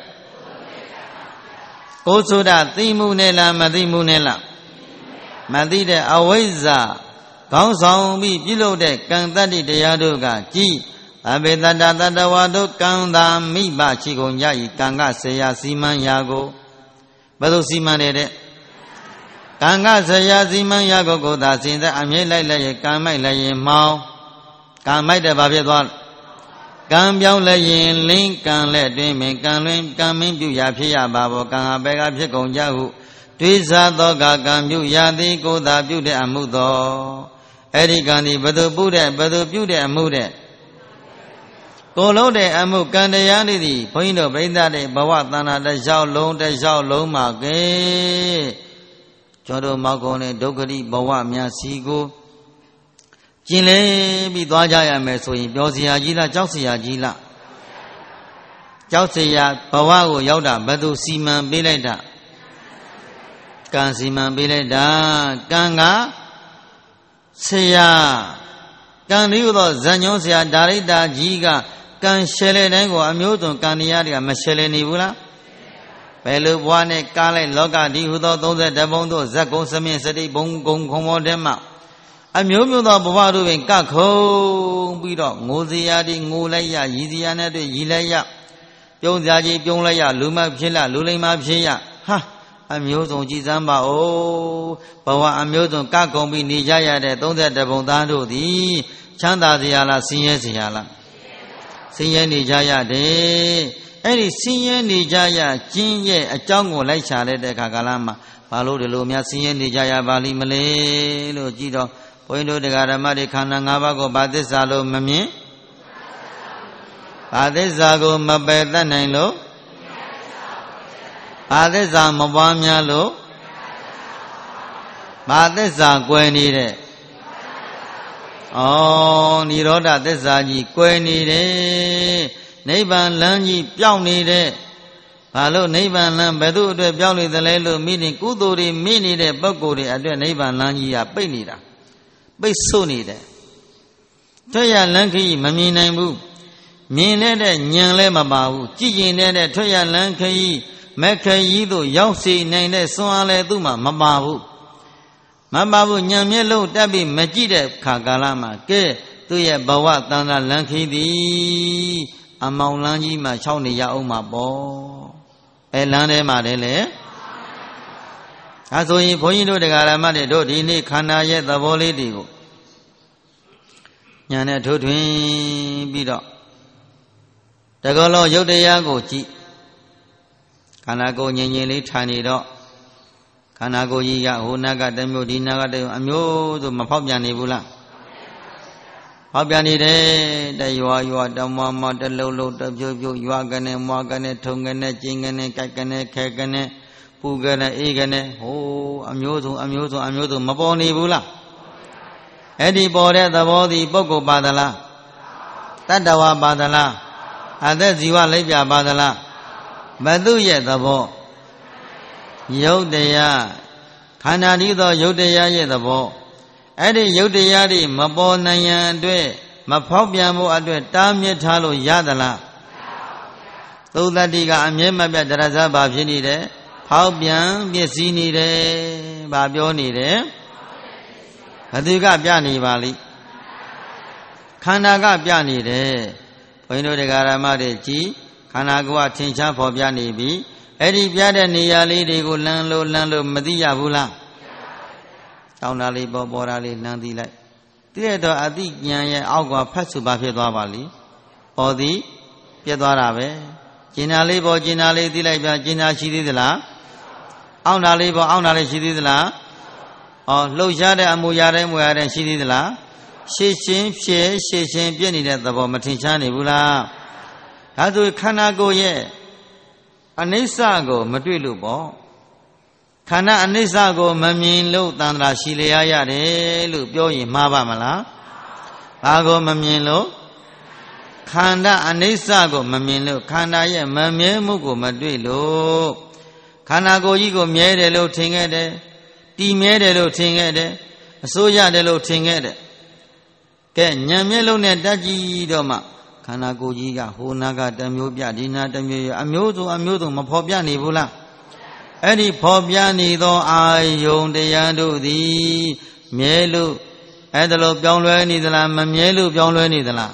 ကိုဆိုတာသိမှုနဲ့လားမသိမှုနဲ့လားမသိတဲ့အဝိဇ္ဇာခေါင်းဆောင်ပြီးပြုလုပ်တဲ့ကံတတ္တိတရားတို့ကကြည်အဘိတတတတဝါတို့ကံသာမိဘရှိကုန်ကြ၏ကံကဆရာစီမံရာကိုဘယ်လိုစီမံနေတဲ့ကံကဆရာစီမံရာကိုသာစင်တဲ့အမြဲလိုက်လိုက်ရင်ကံမိုက်လိုက်ရင်မှောင်းကံမိုက်တယ်ဘာဖြစ်သွားကံပြောင်းလိုက်ရင်လင်းကံလက်တွင်ပင်ကံလွင်ကံမင်းပြုရာဖြစ်ရပါဘောကံဟာဘယ်ကဖြစ်ကုန်ကြဟုတွေးစားသောကံပြုရာသည်ကိုသာပြုတဲ့အမှုသောအဲ့ဒီကံဒီဘယ်သူပြုတဲ့အမှုတဲ့ကိုလုံးတဲ့အမှုကံတရားလေးသည်ဘုန်းကြီးတို့ပြိဿတဲ့ဘဝတဏ္ဍာတစ်လျှောက်လုံးမှာကဲကျော်တို့မောက်ကုန်တဲ့ဒုက္ခတိဘဝများစီကိုကျင်လေပြီးသွားကြရမယ်ဆိုရင်ပြောစရာကြီးလားကြောက်စရာကြီးလားကြောက်စရာဘဝကိုရောက်တာဘယ်သူစီမံပေးလိုက်တာကံစီမံပေးလိုက်တာကံကဆရာကံဒီသောဇန်ညောဆရာဒါရိတာကြီးကကံရှယ်လေတိုင်းကိုအမျိုးစုံကံတရားတွေကမရှယ်လေနေဘူးလားဘယ်လိုဘဝနဲ့ကားလိုက်လောကဒီဟူသော32ဘုံတို့ဇက်ကုံစမြင့်စတိဘုံကုံခုံမောတဲ့မှာအမျိုးမျိုးသောဘဝတို့ပင်ကခုံပြီးတော့ငိုစရာတွေငိုလိုက်ရရည်စရာနဲ့တွေ့ရည်လိုက်ရပြုံးစရာကြီးပြုံးလိုက်ရလူမဖြစ်လားလူလိမ္မာဖြစ်ရဟာအမျိုးစုံကြည်စမ်းပါဦးဘဝအမျိုးစုံကခုံပြီးနေကြရတဲ့32ဘုံသားတို့သည်ချမ်းသာစရာလားဆင်းရဲစရာလားဆင်းရဲနေကြရတယ်အဲ့ဒီဆင်းရဲနေကြရခြင်းရဲ့အကြောင်းကိုလိုက်ရှာလိုက်တဲ့အခါကာလမှာဘာလို့ဒီလိုများဆင်းရဲနေကြရပါလိမ့်မလဲလို့ကြည့်တော့ဘုန်းကြီးတို့တရားဓမ္မတွေခန္ဓာ၅ပါးကိုဘာသစ္စာလို့မမြင်ဘာသစ္စာကိုမပယ်တတ်နိုင်လို့ဘာသစ္စာမပွားများလို့ဘာသစ္စာကွယ်နေတဲ့ဩនិရောဓသစ္စာကြီးကွယ်နေတယ်နိဗ္ဗာန်လမ်းကြီးပြောင်းနေတဲ့ဘာလို့နိဗ္ဗာန်လမ်းဘယ်သူအတွက်ပြောင်းနေသလဲလို့မိရင်ကုသိုလ်တွေမိနေတဲ့ပုဂ္ဂိုလ်တွေအတွက်နိဗ္ဗာန်လမ်းကြီးကပိတ်နေတာပိတ်ဆို့နေတယ်ထွက်ရလမ်းခရီးမမြင်နိုင်ဘူးမြင်တဲ့ဉာဏ်လည်းမပါဘူးကြည်ကျင်တဲ့ထွက်ရလမ်းခရီးမက်ခရီးတို့ရောက်စေနိုင်တဲ့စွမ်းအားလည်းသူ့မှာမပါဘူးဉာဏ်မျက်လုံးတက်ပြီးမကြည့်တဲ့ခါကာလမှာကဲသူ့ရဲ့ဘဝတဏ္ဍလမ်းခရီးသည်အမောင်လမ်းကြီးမှာခြောက်နေရအောင်မှာပေါ့အဲလမ်းထဲမှာလည်းလေဒါဆိုရင်ဘုန်းကြီးတို့တရားဓမ္မတွေတို့ဒီနေ့ခန္ဓာရဲ့သဘောလေးတွေကိုညာနဲ့ထိုးထွင်းပြီးတော့တကောလုံးရုပ်တရားကိုကြည့်ခန္ဓာကိုယ်ငြိမ်ငြိမ်လေးထိုင်နေတော့ခန္ဓာကိုယ်ကြီးကဟိုနာကတမျိုးဒီနာကတမျိုးအမျိုးဆိုမဖောက်ပြန်နေဘူးလားဖောက်ပြန်နေတယ်တရွာရွာတမွားမွားတလုံးလုံးတပြုတ်ပြုတ်ရွာကနေမွားကနေထုံကနေကျင်းကနေကြိုက်ကနေခဲကနေပူကနေအေးကနေဟိုအမျိုးစုံမပေါ်နေဘူးလားအဲ့ဒီပေါ်တဲ့သဘောသည်ပုဂ္ဂိုလ်ပါသလားတတ္တဝါပါသလားအသက်ဇီဝလိပ်ပြပါသလားဘသူရဲ့သဘောယုတ်တရားခန္ဓာတည်းသောယုတ်တရားရဲ့သဘောအဲ့ဒီယုတ်တရားတွေမပေါ်နိုင်ရန်အတွက်မဖောက်ပြန်ဖို့အတွက်တားမြစ်ထားလို့ရသလားသုတ္တတိကအမြဲမပြတ်တရားစားဘာဖြစ်နေတယ်ဖောက်ပြန်ပြည့်စည်နေတယ်ဘာပြောနေတယ်ဘသူကပြနေပါလိခန္ဓာကပြနေတယ်ဘုန်းကြီးတို့တရားဓမ္မတွေကြည်ခန္ဓာကိုယ်ကထင်ရှားဖော်ပြနေပြီအဲ့ဒီပြတဲ့နေရာလေးတွေကိုလမ်းလို့မသိရဘူးလားတောင်းတာလေးပေါ်တာလေးလမ်းသိလိုက်သိရတော့အတိဉာဏ်ရဲ့အောက်ကဖတ်စုပါဖြစ်သွားပါလိပေါ်သည်ပြတ်သွားတာပဲကျင်နာလေးပေါ်ကျင်နာလေးသိလိုက်ပြကျင်နာရှိသေးသလားအောင်းတာလေးပေါ်အောင်းတာလေးရှိသေးသလားလှုပ်ရှားတဲ့အမူအရာတိုင်းမူအရာတိုင်းရှိသေးသလားရှေ့ချင်းပြည့်နေတဲ့သဘောမထင်ရှားနေဘူးလားဒါဆိုခန္ဓာကိုယ်ရဲ့အနိစ္စကိုမတွေ့လို့ပေါ့ခန္ဓာအနိစ္စကိုမမြင်လို့တန်ត្រာရှိလျာရတယ်လို့ပြောရင်မှားပါမလားဘာကိုမမြင်လို့ခခန္ဓာအနိစ္စကိုမမြင်လို့ခန္ဓာရဲ့မမြဲမှုကိုမတွေ့လို့ခန္ဓာကိုယ်ကြီးကိုမြဲတယ်လို့ထင်ခဲ့တယ်တည်မြဲတယ်လို့ထင်ခဲ့တယ်အစိုးရတယ်လို့ထင်ခဲ့တယ်ကဲဉာဏ်မျက်လုံးနဲ့တက်ကြည့်တော့မှခန္ဓာကိုယ်ကြီးကဟိုနာကတစ်မျိုးပြဒီနာတစ်မျိုးအမျိုးစုံမဖော်ပြနေဘူးလားအဲ့ဒီဖော်ပြနေသောအာယုန်တရားတို့သည်မြဲလို့အဲ့ဒါလို့ပြောင်းလဲနေသလားမမြဲလို့ပြောင်းလဲနေသလား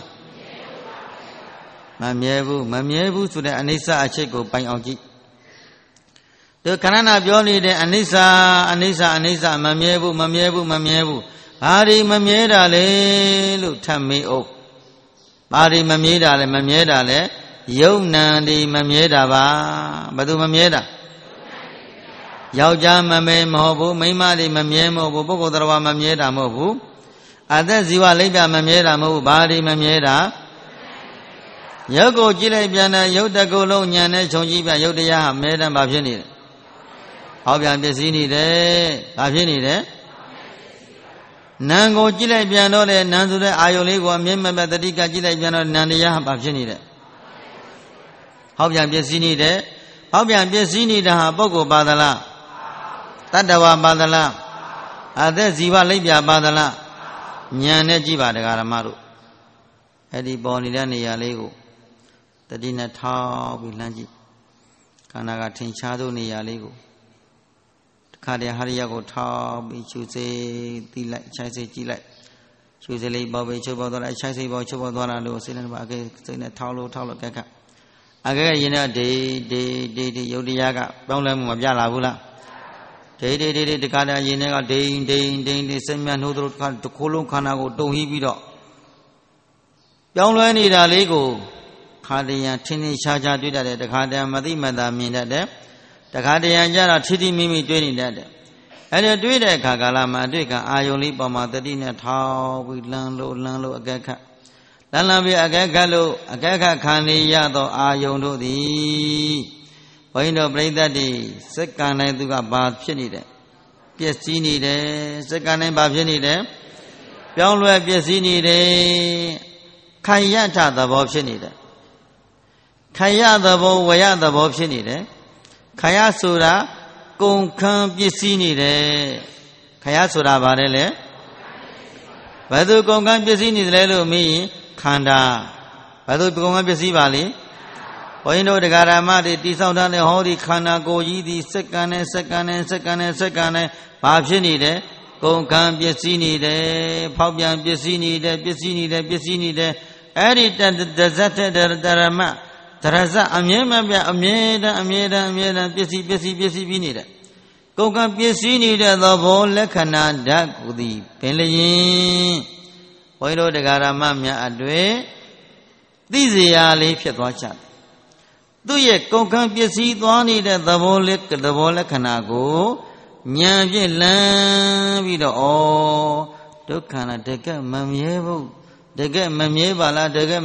မမြဲဘူးဆိုတဲ့အနိစ္စအချက်ကိုပိုင်အောင်ကြည့်ဒီခဏနာပြောနေတဲ့အနိစ္စမမြဲဘူးဘာဒီမမြဲတာလဲလို့ထပ်မေးအောင်ဘာဒီမမြဲတာလဲယုံနာဒီမမြဲတာပါဘယ်သူမမြဲတာယောက်ျားမမဲမဟုတ်ဘူးမိန်းမတွေမမြဲမဟုတ်ဘူးပုဂ္ဂိုလ်တော်မမြဲတာမဟုတ်ဘူးအသက်ဇီဝလိပ်ပြမမြဲတာမဟုတ်ဘူးဘာဒီမမြဲတာရုပ်ကိုကြည့်လိုက်ပြန်တဲ့ရုပ်တကုလုံးဉာဏ်နဲ့ခြုံကြည့်ပြန်ရုပ်တရားဟာမဲတမ်းဘာဖြစ်နေလဲဟောပြန်ပစ္စည်းနေတယ်ဘာဖြစ်နေတယ်နာမ်ကိုကြည့်လိုက်ပြန်တော့လေနာမ်ဆိုတဲ့အာယုလေးကိုအမြဲမပြတ်တတိကကြည့်လိုက်ပြန်တော့နာမ်တရားဟာဘာဖြစ်နေတယ်ဟောပြန်ပစ္စည်းနေတယ်ဟောပြန်ပစ္စည်းနေတာဟာပုဂ္ဂိုလ်ပါသလားတတ္တဝါပါသလားအသက်ဇီဝလိပ်ပြပါသလားဉာဏ်နဲ့ကြည့်ပါဒကာရမတို့အဲ့ဒီပေါ်နေတဲ့နေရာလေးကိုတတိနဲ့ထောက်ပြီးလှမ်းကြည့်ခန္ဓာကထင်ရှားသောနေရာလေးကိုတခါတည်းဟာရယကိုထောက်ပြီးရှုစေသိလိုက်ခြိုက်စေကြည့်လိုက်ရှုစေလေးပေါ်ပြီးချုပ်ပေါ်သွားလိုက်ခြိုက်စေပေါ်ချုပ်ပေါ်သွားတာလို့စိတ်နဲ့ပါအကဲစိတ်နဲ့ထောက်လို့ကဲခတ်အကဲရင်တော့ဒေယုတ်တရားကပြောင်းလဲမှုမပြလာဘူးလားဒေတခါတည်းရင်ကဒိန်စိတ်မြနှိုးတို့တစ်ခိုးလုံးခန္ဓာကိုတုံဟီးပြီးတော့ပြောင်းလဲနေတာလေးကိုခါတည်းရထင်းရှားတွေ့တတ်တယ်တခါတည်းမသိမသာမြင်တတ်တယ်တခါတည်းရကြတော့ထိမိမိတွေ့နေတတ်တယ်အဲ့ဒါတွေ့တဲ့အခါကာလမှာအတွေ့ကအာယုံလေးပေါ်မှာတတိနဲ့ထောက်ပြီးလန်းလို့အကဲခတ်လန်းပြီးအကဲခတ်လို့အကဲခတ်ခံနေရသောအာယုံတို့သည်ဘုန်းကြီးတို့ပြိဿတ်တိစက္ကန့်တိုင်းသူကဘာဖြစ်နေတယ်ပျက်စီးနေတယ်စက္ကန့်တိုင်းဘာဖြစ်နေတယ်ပြောင်းလဲပျက်စီးနေတယ်ခံရထသဘောဖြစ်နေတယ်ခံရသဘောဝရသဘောဖြစ်နေတယ်ခံရဆိုတာကုန်ခံပစ္စည်းနေတယ်ခံရဆိုတာဘာလဲလဲဘယ်သူကုန်ခံပစ္စည်းနေတယ်လို့မေးရင်ခန္ဓာဘယ်သူကုန်ခံပစ္စည်းပါလဲဘုန်းကြီးတို့တရားဓမ္မတွေတိဆောက်ထားတဲ့ဟောဒီခန္ဓာကိုယ်ကြီးဒီစက္ကန့်နဲ့ဘာဖြစ်နေတယ်ကုန်ခံပစ္စည်းနေတယ်ဖောက်ပြန်ပစ္စည်းနေတယ်အဲ့ဒီတဇတ်တဲ့ဓရမဒရဇအမြဲမပြအမြဲတမ်းပစ္စည်းပြီးနေတယ်ကုန်ကံပစ္စည်းနေတဲ့သဘောလက္ခဏာဓာတ်ကိုသည်ပင်လျင်ဘုန်းကြီးတို့တရားဓမ္မများအတွေ့သိစရာလေးဖြစ်သွားကြတယ်သူရဲ့ကုန်ကံပစ္စည်းသွားနေတဲ့သဘောလက္ခဏာကိုဉာဏ်ဖြင့်လမ်းပြီးတော့ဒုက္ခနာတကယ်မမြဲဘူးတကယ်မမြဲပါလားလို့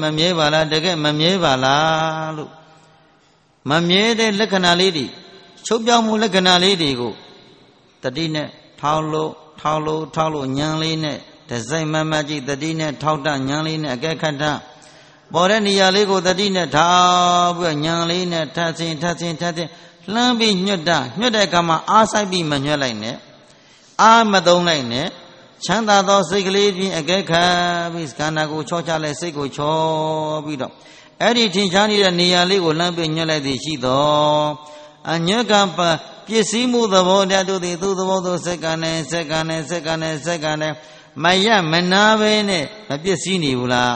မမြဲတဲ့လက္ခဏာလေးတွေချုပ်ပြောင်းမှုလက္ခဏာလေးတွေကိုတတိနဲ့ထောက်လို့ဉာဏ်လေးနဲ့ဒဇိုင်းမကြည့်တတိနဲ့ထောက်တဉာဏ်လေးနဲ့အကဲခတ်တာပေါ်တဲ့နေရာလေးကိုတတိနဲ့ထောက်ပြီးဉာဏ်လေးနဲ့ထပ်ဆင်းလှမ်းပြီးညွတ်တဲ့အခါမှာအားဆိုင်ပြီးမညွတ်လိုက်နဲ့အားမသုံးလိုက်နဲ့ချမ်းသာသောစိတ်ကလေးဖြင့်အကဲခတ်ပြီးခန္ဓာကိုချောချလိုက်စိတ်ကိုချောပြီးတော့အဲ့ဒီထင်ရှားနေတဲ့နေရာလေးကိုလှမ်းပြီးညွတ်လိုက်သည်ရှိသောအညွတ်ကပစ္စည်းမှုသဘောတရားတို့သည်သူ့သဘောသို့စက္ကန့်နဲ့မရမနာပဲနဲ့မပစ္စည်းနေဘူးလား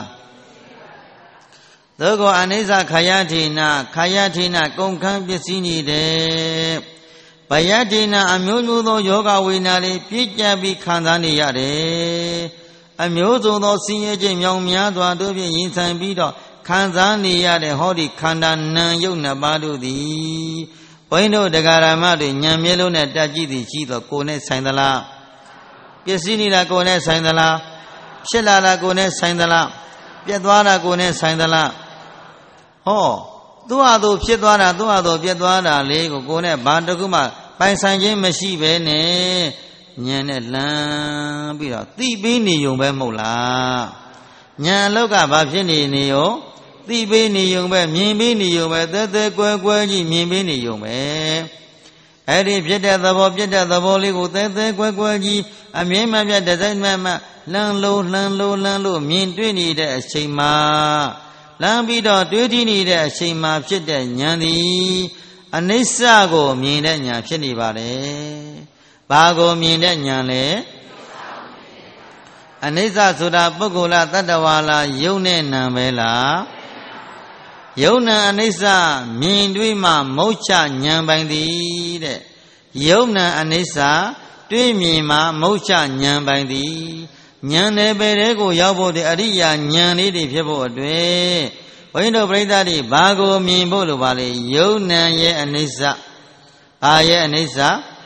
သောကောအနိစ္စခယထေနကုန်ခန်းပစ္စည်းနေတယ်ဘယထေနအမျိုးမျိုးသောယောဂဝိညာဉ်လေးပြည့်ကြပြီးခံစားနေရတယ်အမျိုးစုံသောဆင်းရဲခြင်းမြောင်များစွာတို့ဖြင့်ရင်ဆိုင်ပြီးတော့ခံစားနေရတဲ့ဟောဒီခန္ဓာနာယုတ်နှစ်ပါးတို့သည်ဘုန်းကြီးတို့တရားဓမ္မတွေဉာဏ်မျက်လုံးနဲ့တက်ကြည့်သည်ရှိတော့ကိုယ်နဲ့ဆိုင်သလားပစ္စည်းနေတာကိုယ်နဲ့ဆိုင်သလားဖြစ်လာတာကိုယ်နဲ့ဆိုင်သလားပြတ်သွားတာကိုယ်နဲ့ဆိုင်သလားဟောသူ့ဟာသူဖြစ်သွားတာသူ့ဟာသူပြတ်သွားတာလေးကိုကိုယ်နဲ့ဘာတခုမှပိုင်ဆိုင်ခြင်းမရှိပဲနဲ့ဉာဏ်နဲ့လမ်းပြီးတော့သိပြီးနေုံပဲမဟုတ်လားဉာဏ်အလောက်ကဘာဖြစ်နေရောသိပေးနေုံပဲမြင်ပေးနေုံပဲသက်သက်ကွယ်ကွယ်ကြီးမြင်ပေးနေုံပဲအဲ့ဒီဖြစ်တဲ့သဘောပြတဲ့သဘောလေးကိုသက်သက်ကွယ်ကွယ်ကြီးအမြဲမပြတ်တစိုက်မှလှမ်းလို့မြင်တွေ့နေတဲ့အချိန်မှာလမ်းပြီးတော့တွေးထီးနေတဲ့အချိန်မှာဖြစ်တဲ့ဉာဏ်သည်အနိစ္စကိုမြင်တဲ့ဉာဏ်ဖြစ်နေပါတယ်။ဘာကိုမြင်တဲ့ဉာဏ်လဲအနိစ္စဆိုတာပုဂ္ဂိုလ်လားတတ္တဝါလားယုံနဲ့နံပဲလားယုံနံအနိစ္စမြင်တွေ့မှမုတ်ချဉာဏ်ပိုင်သည်တဲ့ယုံနံအနိစ္စတွေ့မြင်မှမုတ်ချဉာဏ်ပိုင်သည်ဉာဏ်နယ်ပယ်တွေကိုရောက်ဖို့တဲ့အရိယာဉာဏ်လေးတွေဖြစ်ဖို့အတွက်ဘုန်းကြီးတို့ပြိဿတွေဘာကိုမြင်ဖို့လိုပါလဲယုံနံရဲ့အနိစ္စအာရဲ့အနိစ္စ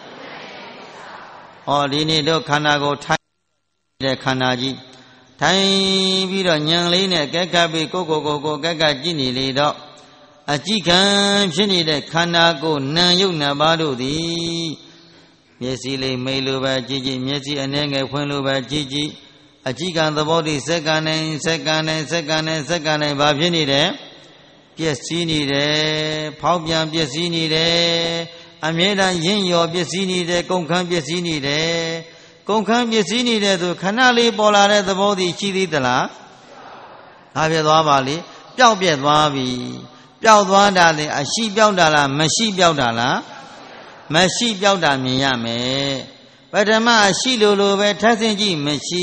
ဟောဒီနေ့တို့ခန္ဓာကိုထိုင်တဲ့ခန္ဓာကြီးထိုင်ပြီးတော့ဉာဏ်လေးနဲ့ကဲကပ်ပြီးကိုကဲကပ်ကြည့်နေလေတော့အကြည့်ခံဖြစ်နေတဲ့ခန္ဓာကိုနံယုတ်နံပါတို့သည်မျက်စိလေးမိတ်လိုပဲကြည့်ကြည့်မျက်စိအနှဲငယ်ဖွင့်လိုပဲကြည့်ကြည့်အကြည့်ခံသဘောတည်းစက္ကန့်နဲ့ဘာဖြစ်နေတယ်ပျက်စီးနေတယ်ဖောက်ပြန်ပျက်စီးနေတယ်အမြဲတမ်းရင့်ရော်ပျက်စီးနေတယ်ကုန်ခန်းပျက်စီးနေတယ်ကုန်ခန်းပျက်စီးနေတဲ့သူခဏလေးပေါ်လာတဲ့သဘောတည်းရှိသေးသလားဟာပြသွားပါလေပျောက်ပြက်သွားပြီပျောက်သွားတာလေအရှိပျောက်တာလားမရှိပျောက်တာလားမရှိပျောက်တာမြင်ရမယ်ပထမအရှိလိုပဲထပ်ဆင့်ကြည့်မရှိ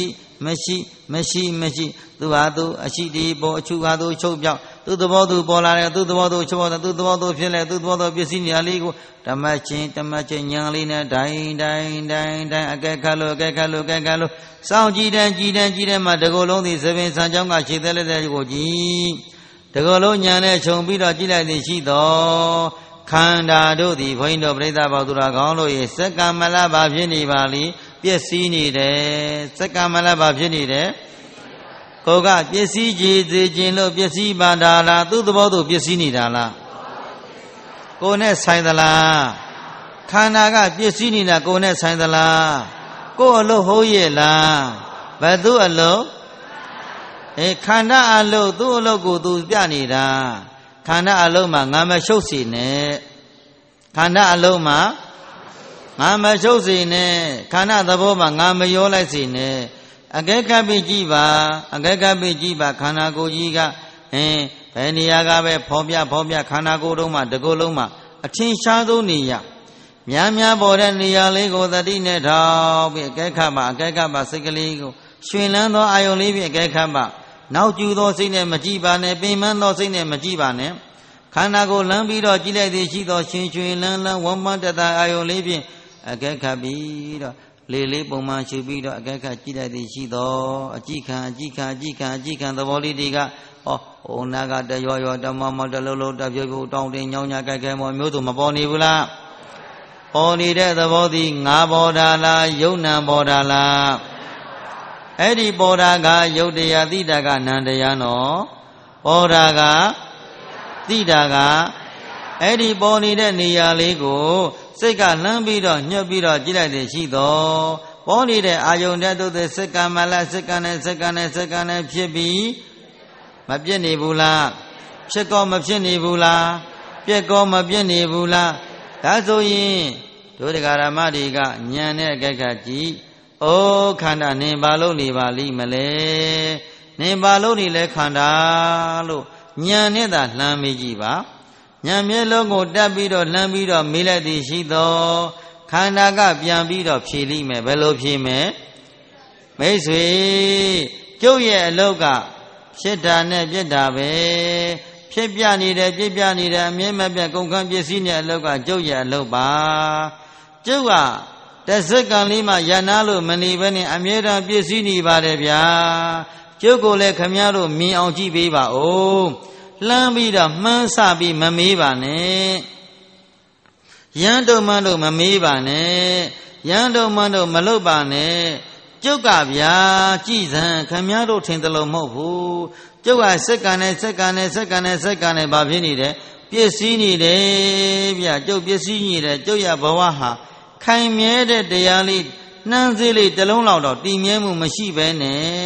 သူဟာသူအရှိဒီပေါ်အချုပ်ဟာသူချုပ်ပြောက်သူသဘောသူပေါ်လာတယ်သူသဘောသူချုပ်ပေါ်တယ်သူသဘောသူဖြစ်လေသူသဘောသူပစ္စည်းနေရာလေးကိုဓမ္မချင်းဉာဏ်လေးနဲ့ဒိုင်းအကဲခတ်လို့စောင့်ကြည့်တယ်မှတကောလုံးသည်သဘင်ဆံကြောင်းကခြေသက်လက်ကိုကြည့်တကောလုံးဉာဏ်နဲ့ခြုံပြီးတော့ကြည့်လိုက်သည်ရှိတော်ခန္ဓာတို့သည်ဘုန်းကြီးတို့ပြိဿဘောသူတော်ကောင်းတို့ရဲ့စက္ကမလဘာဖြစ်နေပါလိပျက်စီးနေတယ်စက္ကမလဘာဖြစ်နေတယ်ကိုကပျက်စီးကြည်စေခြင်းလို့ပျက်စီးပါတာလားသူ့သဘောသူပျက်စီးနေတာလားကိုနဲ့ဆိုင်သလားခန္ဓာကပျက်စီးနေတာကိုနဲ့ဆိုင်သလားကိုအလို့ဟုတ်ရဲ့လားဘယ်သူအလို့ခန္ဓာအလို့သူ့အလို့ကိုသူပြနေတာခန္ဓာအလုံးမှာငါမရှုပ်စေနဲ့ခန္ဓာအလုံးမှာငါမရှုပ်စေနဲ့ခန္ဓာသဘောမှာငါမရောလိုက်စေနဲ့အကဲကပ်ပြီးကြည့်ပါခန္ဓာကိုယ်ကြီးကဘယ်နေရာကပဲဖော်ပြခန္ဓာကိုယ်လုံးမှာတကိုယ်လုံးမှာအထင်ရှားဆုံးနေရများပေါ်တဲ့နေရာလေးကိုသတိနဲ့ထောက်ပြီးအကဲကပ်ပါစိတ်ကလေးကိုရွှင်လန်းသောအာယုံလေးဖြင့်အကဲကပ်ပါနောက်ကျူသောစိတ်နဲ့မကြည့်ပါနဲ့ပင်ပန်းသောစိတ်နဲ့မကြည့်ပါနဲ့ခန္ဓာကိုယ်လမ်းပြီးတော့ကြည့်လိုက်သည်ရှိသောရွှင်လန်းဝမ်းပန်းတတအာယုံလေးဖြင့်အကဲခတ်ပြီးတော့လေးပုံမှန်ရှုပြီးတော့အကဲခတ်ကြည့်လိုက်သည်ရှိသောအကြည့်ခံသဘောလေးတွေကဟိုနာကတရောတမောတလုံးတပြုတ်တောင်းတင်ညောင်းညာကြိုက်ခဲမောမျိုးသူမပေါ်နေဘူးလားပေါ်နေတဲ့သဘောသည်ငါပေါ်တာလားယုံနံပေါ်တာလားအဲ့ဒီပေါ်တာကယုတ်တရားသိတာကနံတရားနော်ပေါ်တာကသိတာကအဲ့ဒီပေါ်နေတဲ့နေရာလေးကိုစိတ်ကလှမ်းပြီးတော့ညှပ်ပြီးတော့ကြည့်လိုက်တယ်ရှိတော့ပေါ်နေတဲ့အာယုန်တဲ့သို့စက္ကမလစက္ကနဲ့ဖြစ်ပြီးမပြည့်နေဘူးလားဖြစ်ကောမဖြစ်နေဘူးလားပြက်ကောမပြည့်နေဘူးလားဒါဆိုရင်တို့တရားဓမ္မတွေကဉာဏ်နဲ့အကဲခတ်ကြည့်အိုးခန္ဓာနင်ဘာလို့နေပါလိမလဲနင်ဘာလို့နေလဲခန္ဓာလို့ဉာဏ်နဲ့သာလှမ်းမိကြည့်ပါဉာဏ်မျက်လုံးကိုတက်ပြီးတော့လှမ်းပြီးတော့မေးလိုက်သည်ရှိသောခန္ဓာကပြန်ပြီးတော့ဖြေလိမ့်မယ်ဘယ်လိုဖြေမယ်မိတ်ဆွေကျုပ်ရဲ့အလုတ်ကဖြစ်တာနဲ့ပြစ်တာပဲဖြစ်ပြနေတယ်ပြစ်ပြနေတယ်အမြဲမပြတ်ကုန်ခန်းပစ္စည်းနဲ့အလုတ်ကကျုပ်ရဲ့အလုတ်ပါကျုပ်ကတစက္ကန့်လေးမှရနာလို့မနေဘဲနဲ့အမြဲတမ်းပစ္စည်းနေပါတယ်ဗျာကျုပ်ကိုလည်းခမည်းတော်မြင်အောင်ကြည့်ပေးပါဦးလှမ်းပြီးတော့မှန်းဆပြီးမမေးပါနဲ့ရန်တုံမှန်တို့မမေးပါနဲ့ရန်တုံမှန်တို့မလုပ်ပါနဲ့ကျုပ်ကဗျာကြည်စံခမည်းတော်ထင်တယ်လို့မဟုတ်ဘူးကျုပ်ကစက္ကန့်နဲ့ဘာဖြစ်နေတယ်ပစ္စည်းနေတယ်ဗျာကျုပ်ပစ္စည်းနေတယ်ကျုပ်ရဘဝဟာခိုင်မြဲတဲ့တရားလေးနှမ်းစေးလေးတစ်လုံးလောက်တော့တည်မြဲမှုမရှိပဲနဲ့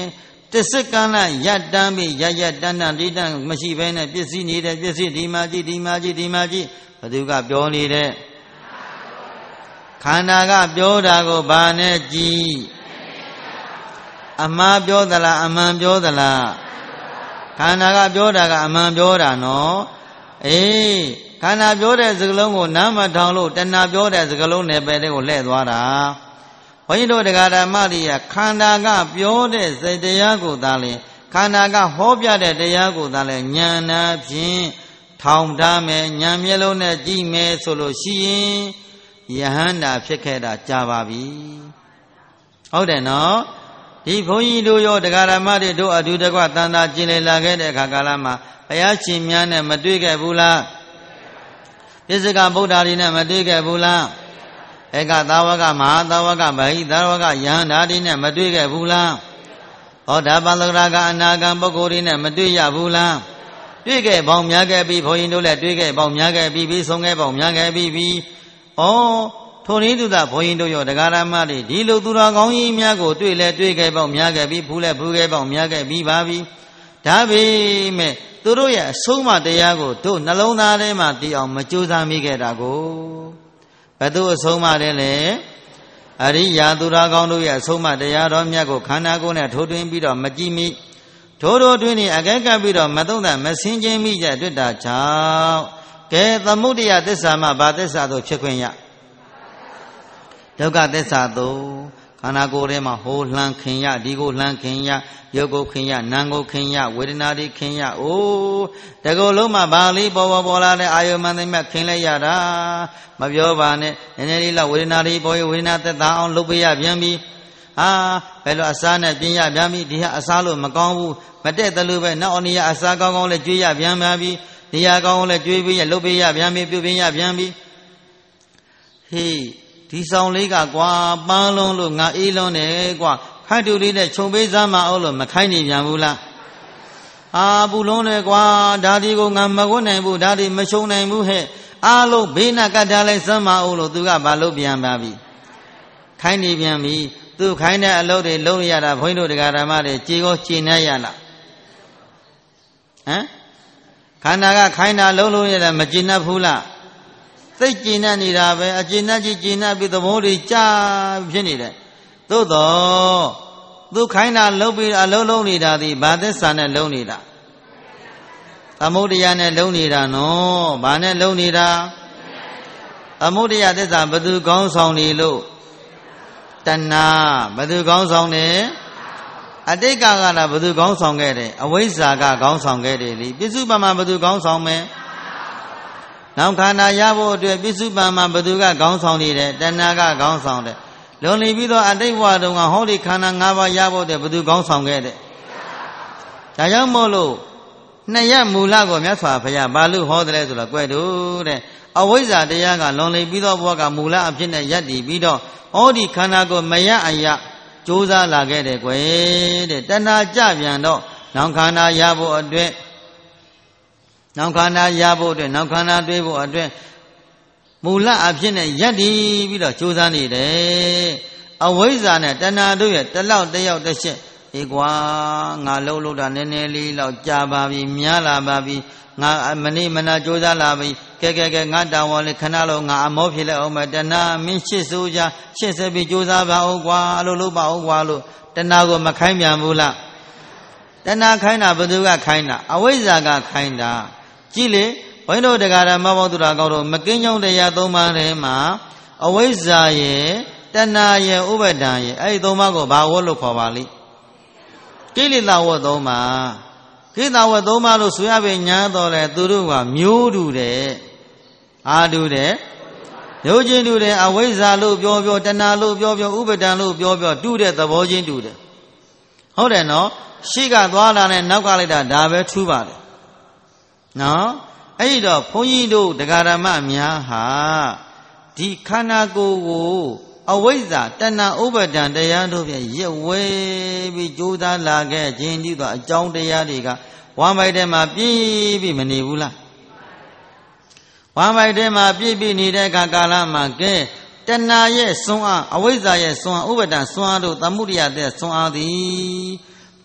တစ္ဆကံလာယတ္တံမိယယတန္တတိတံမရှိဘဲနဲ့ပစ္စည်းနေတဲ့ပစ္စည်းဒီမှာကြည့်ဒီမှာကြည့်ဒီမှာကြည့်ဘသူကပြောနေတဲ့ခန္ဓာကပြောတာကိုဘာနဲ့ကြည့်အမှားပြောသလားအမှန်ပြောသလားခန္ဓာကပြောတာကအမှန်ပြောတာနော်အေးခန္ဓာပြောတဲ့စကားလုံးကိုနားမထောင်လို့တဏှာပြောတဲ့စကားလုံးနဲ့ပဲတဲ့ကိုလှည့်သွားတာဘုန်းကြီးတို့တရားဓမ္မတွေကခန္ဓာကပြောတဲ့စိတ်တရားကိုသာလေခန္ဓာကဟောပြတဲ့တရားကိုသာလေဉာဏ်နာဖြင့်ထောင်ထားမယ်ဉာဏ်မျက်လုံးနဲ့ကြည့်မယ်ဆိုလို့ရှိရင်ယဟန္တာဖြစ်ခဲ့တာကြာပါပြီဟုတ်တယ်နော်ဒီဘုန်းကြီးတို့ရောတရားဓမ္မတွေတို့အတူတကွတန်တာကျင်လည်လာခဲ့တဲ့အခါကာလမှာဘုရားရှင်များနဲ့မတွေ့ခဲ့ဘူးလားပြစ္ဆကဗုဒ္ဓတွေနဲ့မတွေ့ခဲ့ဘူးလားဧကသာဝကမဟာသာဝကဗဟိသာဝကယဟန္တာတွေနဲ့မတွေ့ခဲ့ဘူးလားဟောဒါပလကရာကအနာဂံပုဂ္ဂိုလ်တွေနဲ့မတွေ့ရဘူးလားတွေ့ခဲ့ပေါင်းများခဲ့ပြီဘုန်းကြီးတို့လည်းတွေ့ခဲ့ပေါင်းများခဲ့ပြီဆုံးခဲ့ပေါင်းများခဲ့ပြီဩထိုနည်းသူသာဘုန်းကြီးတို့ရောတရားဓမ္မတွေဒီလိုသူတော်ကောင်းကြီးများကိုတွေ့လဲတွေ့ခဲ့ပေါင်းများခဲ့ပြီဖူးလဲဖူးခဲ့ပေါင်းများခဲ့ပြီပါပြီဒါပေမဲ့သူတို့ရဲ့အဆုံးအမတရားကိုတို့နှလုံးသားထဲမှာသိအောင်မကြိုးစားမိခဲ့တာကိုဘယ်သူအဆုံးအမလဲလေအရိယာသူတော်ကောင်းတို့ရဲ့အဆုံးအမတရားတော်မြတ်ကိုခန္ဓာကိုယ်နဲ့ထိုးထွင်းပြီးတော့မကြည့်မိထိုးထွင်းနေအကဲကပ်ပြီးတော့မသုံးသပ်မဆင်ခြင်မိကြတွေ့တာကြောင့်ကဲသမုဒိယသစ္စာမှာဘာသစ္စာသို့ဖြစ်ခွင့်ရဒုက္ခသစ္စာသို့ခန္ဓာကိုယ်ထဲမှာဟိုလှမ်းခင်ရဒီကိုလှမ်းခင်ရရုပ်ကိုခင်ရနာမ်ကိုခင်ရဝေဒနာတွေခင်ရအိုးတကောလုံးမှာဘာလေးပေါ်လာတဲ့အာယုမန်သိမ့်ခင်လိုက်ရတာမပြောပါနဲ့နည်းနည်းလေးလောက်ဝေဒနာတွေပေါ်ရဝေဒနာသက်သာအောင်လုပ်ပေးရပြန်ပြီဟာဘယ်လိုအစားနဲ့ပြင်းရပြန်ပြီဒီဟာအစားလို့မကောင်းဘူးမတက်တယ်လို့ပဲနောက်အနေရအစားကောင်းကောင်းလဲကြွေးရပြန်ပါပြီဒီဟာကောင်းကောင်းလဲကြွေးပေးရလုပ်ပေးရပြန်ပြီပြုတ်ပြင်းရပြန်ပြီဟေးဒီဆောင်လေးကကွာပန်းလုံးလို့ငါအေးလုံးတယ်ကွာခတ်တူလေးနဲ့ခြုံပေးစားမအောင်လို့မခိုင်းနေပြန်ဘူးလားအာဘူးလုံးတယ်ကွာဒါဒီကိုငါမဝတ်နိုင်ဘူးဒါဒီမရှုံနိုင်ဘူးဟဲ့အားလုံးဘေးနာကတ်ထားလိုက်စမ်းမအောင်လို့သူကဘာလုပ်ပြန်ပါပြီခိုင်းနေပြန်ပြီသူခိုင်းတဲ့အလုပ်တွေလုပ်ရတာဘုန်းကြီးတို့တရားဓမ္မတွေကြေကိုကျေနပ်ရလားဟမ်ခန္ဓာကခိုင်းတာလုံးလို့ရတယ်မကျေနပ်ဘူးလားသိကျင်နေတာပဲအကျဉ်းနဲ့ကျင်ပြီးသဘောတွေကြာဖြစ်နေတယ်သို့တော့သူခိုင်းတာလုံးပြီးအလုံးလုံးနေတာဒီဘာသစ္စာနဲ့လုံးနေတာသမုဒယနဲ့လုံးနေတာနော်ဘာနဲ့လုံးနေတာသမုဒယသစ္စာဘယ်သူကောင်းဆောင်နေလို့တဏှာဘယ်သူကောင်းဆောင်နေအတိတ်ကကလာဘယ်သူကောင်းဆောင်ခဲ့တယ်အဝိဇ္ဇာကကောင်းဆောင်ခဲ့တယ်လေပစ္စုပန်မှာဘယ်သူကောင်းဆောင်မယ်နောက်ခန္ဓာရဖို့အတွက်ပစ္စုပန်မှာဘသူကခေါင်းဆောင်နေတယ်တဏှာကခေါင်းဆောင်တယ်လွန်လီပြီးတော့အတိတ်ဘဝတုန်းကဟောဒီခန္ဓာ၅ပါးရဖို့အတွက်ဘသူခေါင်းဆောင်ခဲ့တယ်ဒါကြောင့်မို့လို့နှစ်ရမူလကိုမြတ်စွာဘုရားဘာလို့ဟောတယ်လဲဆိုတော့ကြွယ်တို့တဲ့အဝိဇ္ဇာတရားကလွန်လီပြီးတော့ဘဝကမူလအဖြစ်နဲ့ယက်တည်ပြီးတော့ဟောဒီခန္ဓာကိုမရအရကြိုးစားလာခဲ့တယ်ကွယ်တဲ့တဏှာကြပြန်တော့နောက်ခန္ဓာရဖို့အတွက်နောက်ခန္ဓာရဖို့အတွက်နောက်ခန္ဓာတွေးဖို့အတွက်မူလအဖြစ်နဲ့ယက်တည်ပြီးတော့ကြိုးစားနေတယ်အဝိဇ္ဇာနဲ့တဏှာတို့ရဲ့တလောက်တယောက်တစ်ချက်အေးကွာငါလှုပ်တာနည်းနည်းလေးတော့ကြာပါပြီများလာပါပြီငါမနေ့မနာကြိုးစားလာပြီကဲငါတောင်းဝလေးခဏလုံးငါအမောဖြစ်လိုက်အောင်မယ်တဏှာမင်းရှစ်စိုးကြရှစ်ဆက်ပြီးကြိုးစားပါအောင်ကွာအလိုလုပ်ပါအောင်ကွာလို့တဏှာကိုမခိုင်းပြန်ဘူးလားတဏှာခိုင်းတာဘယ်သူကခိုင်းတာအဝိဇ္ဇာကခိုင်းတာကြည့်လေဘုန်းတော်တရားဓမ္မဘောသူတော်ကောင်းတို့မကင်းကြောင်းတရား၃ပါးထဲမှာအဝိဇ္ဇာရဲ့တဏှာရဲ့ဥပါဒံရဲ့အဲ့ဒီ၃ပါးကိုဘာဝတ်လို့ခေါ်ပါလိကိလေသာဝတ်၃ပါးကိလေသာဝတ်၃ပါးလို့ဆိုရပေညာတော်လဲသူတို့ကမျိုးတူတယ်အားတူတယ်မျိုးချင်းတူတယ်အဝိဇ္ဇာလို့ပြောတဏှာလို့ပြောဥပါဒံလို့ပြောတူတဲ့သဘောချင်းတူတယ်ဟုတ်တယ်နော်ရှေ့ကသွားတာနဲ့နောက်ကလိုက်တာဒါပဲထူးပါတယ်နော်အဲ့ဒီတော့ဘုန်းကြီးတို့တရားဓမ္မများဟာဒီခန္ဓာကိုယ်ကိုအဝိဇ္ဇာတဏှာဥပါဒံတရားတို့ဖြင့်ရက်ဝဲပြီးကြိုးစားလာခဲ့ခြင်းဒီတော့အကြောင်းတရားတွေကဝမ်းပိုက်ထဲမှာပြည့်ပြီးမနေဘူးလားဝမ်းပိုက်ထဲမှာပြည့်ပြီးနေတဲ့အခါကာလမှာကဲတဏှာရဲ့စွမ်းအားအဝိဇ္ဇာရဲ့စွမ်းအားဥပါဒံစွမ်းအားတို့သမုဒိယတဲ့စွမ်းအားသည်ဘ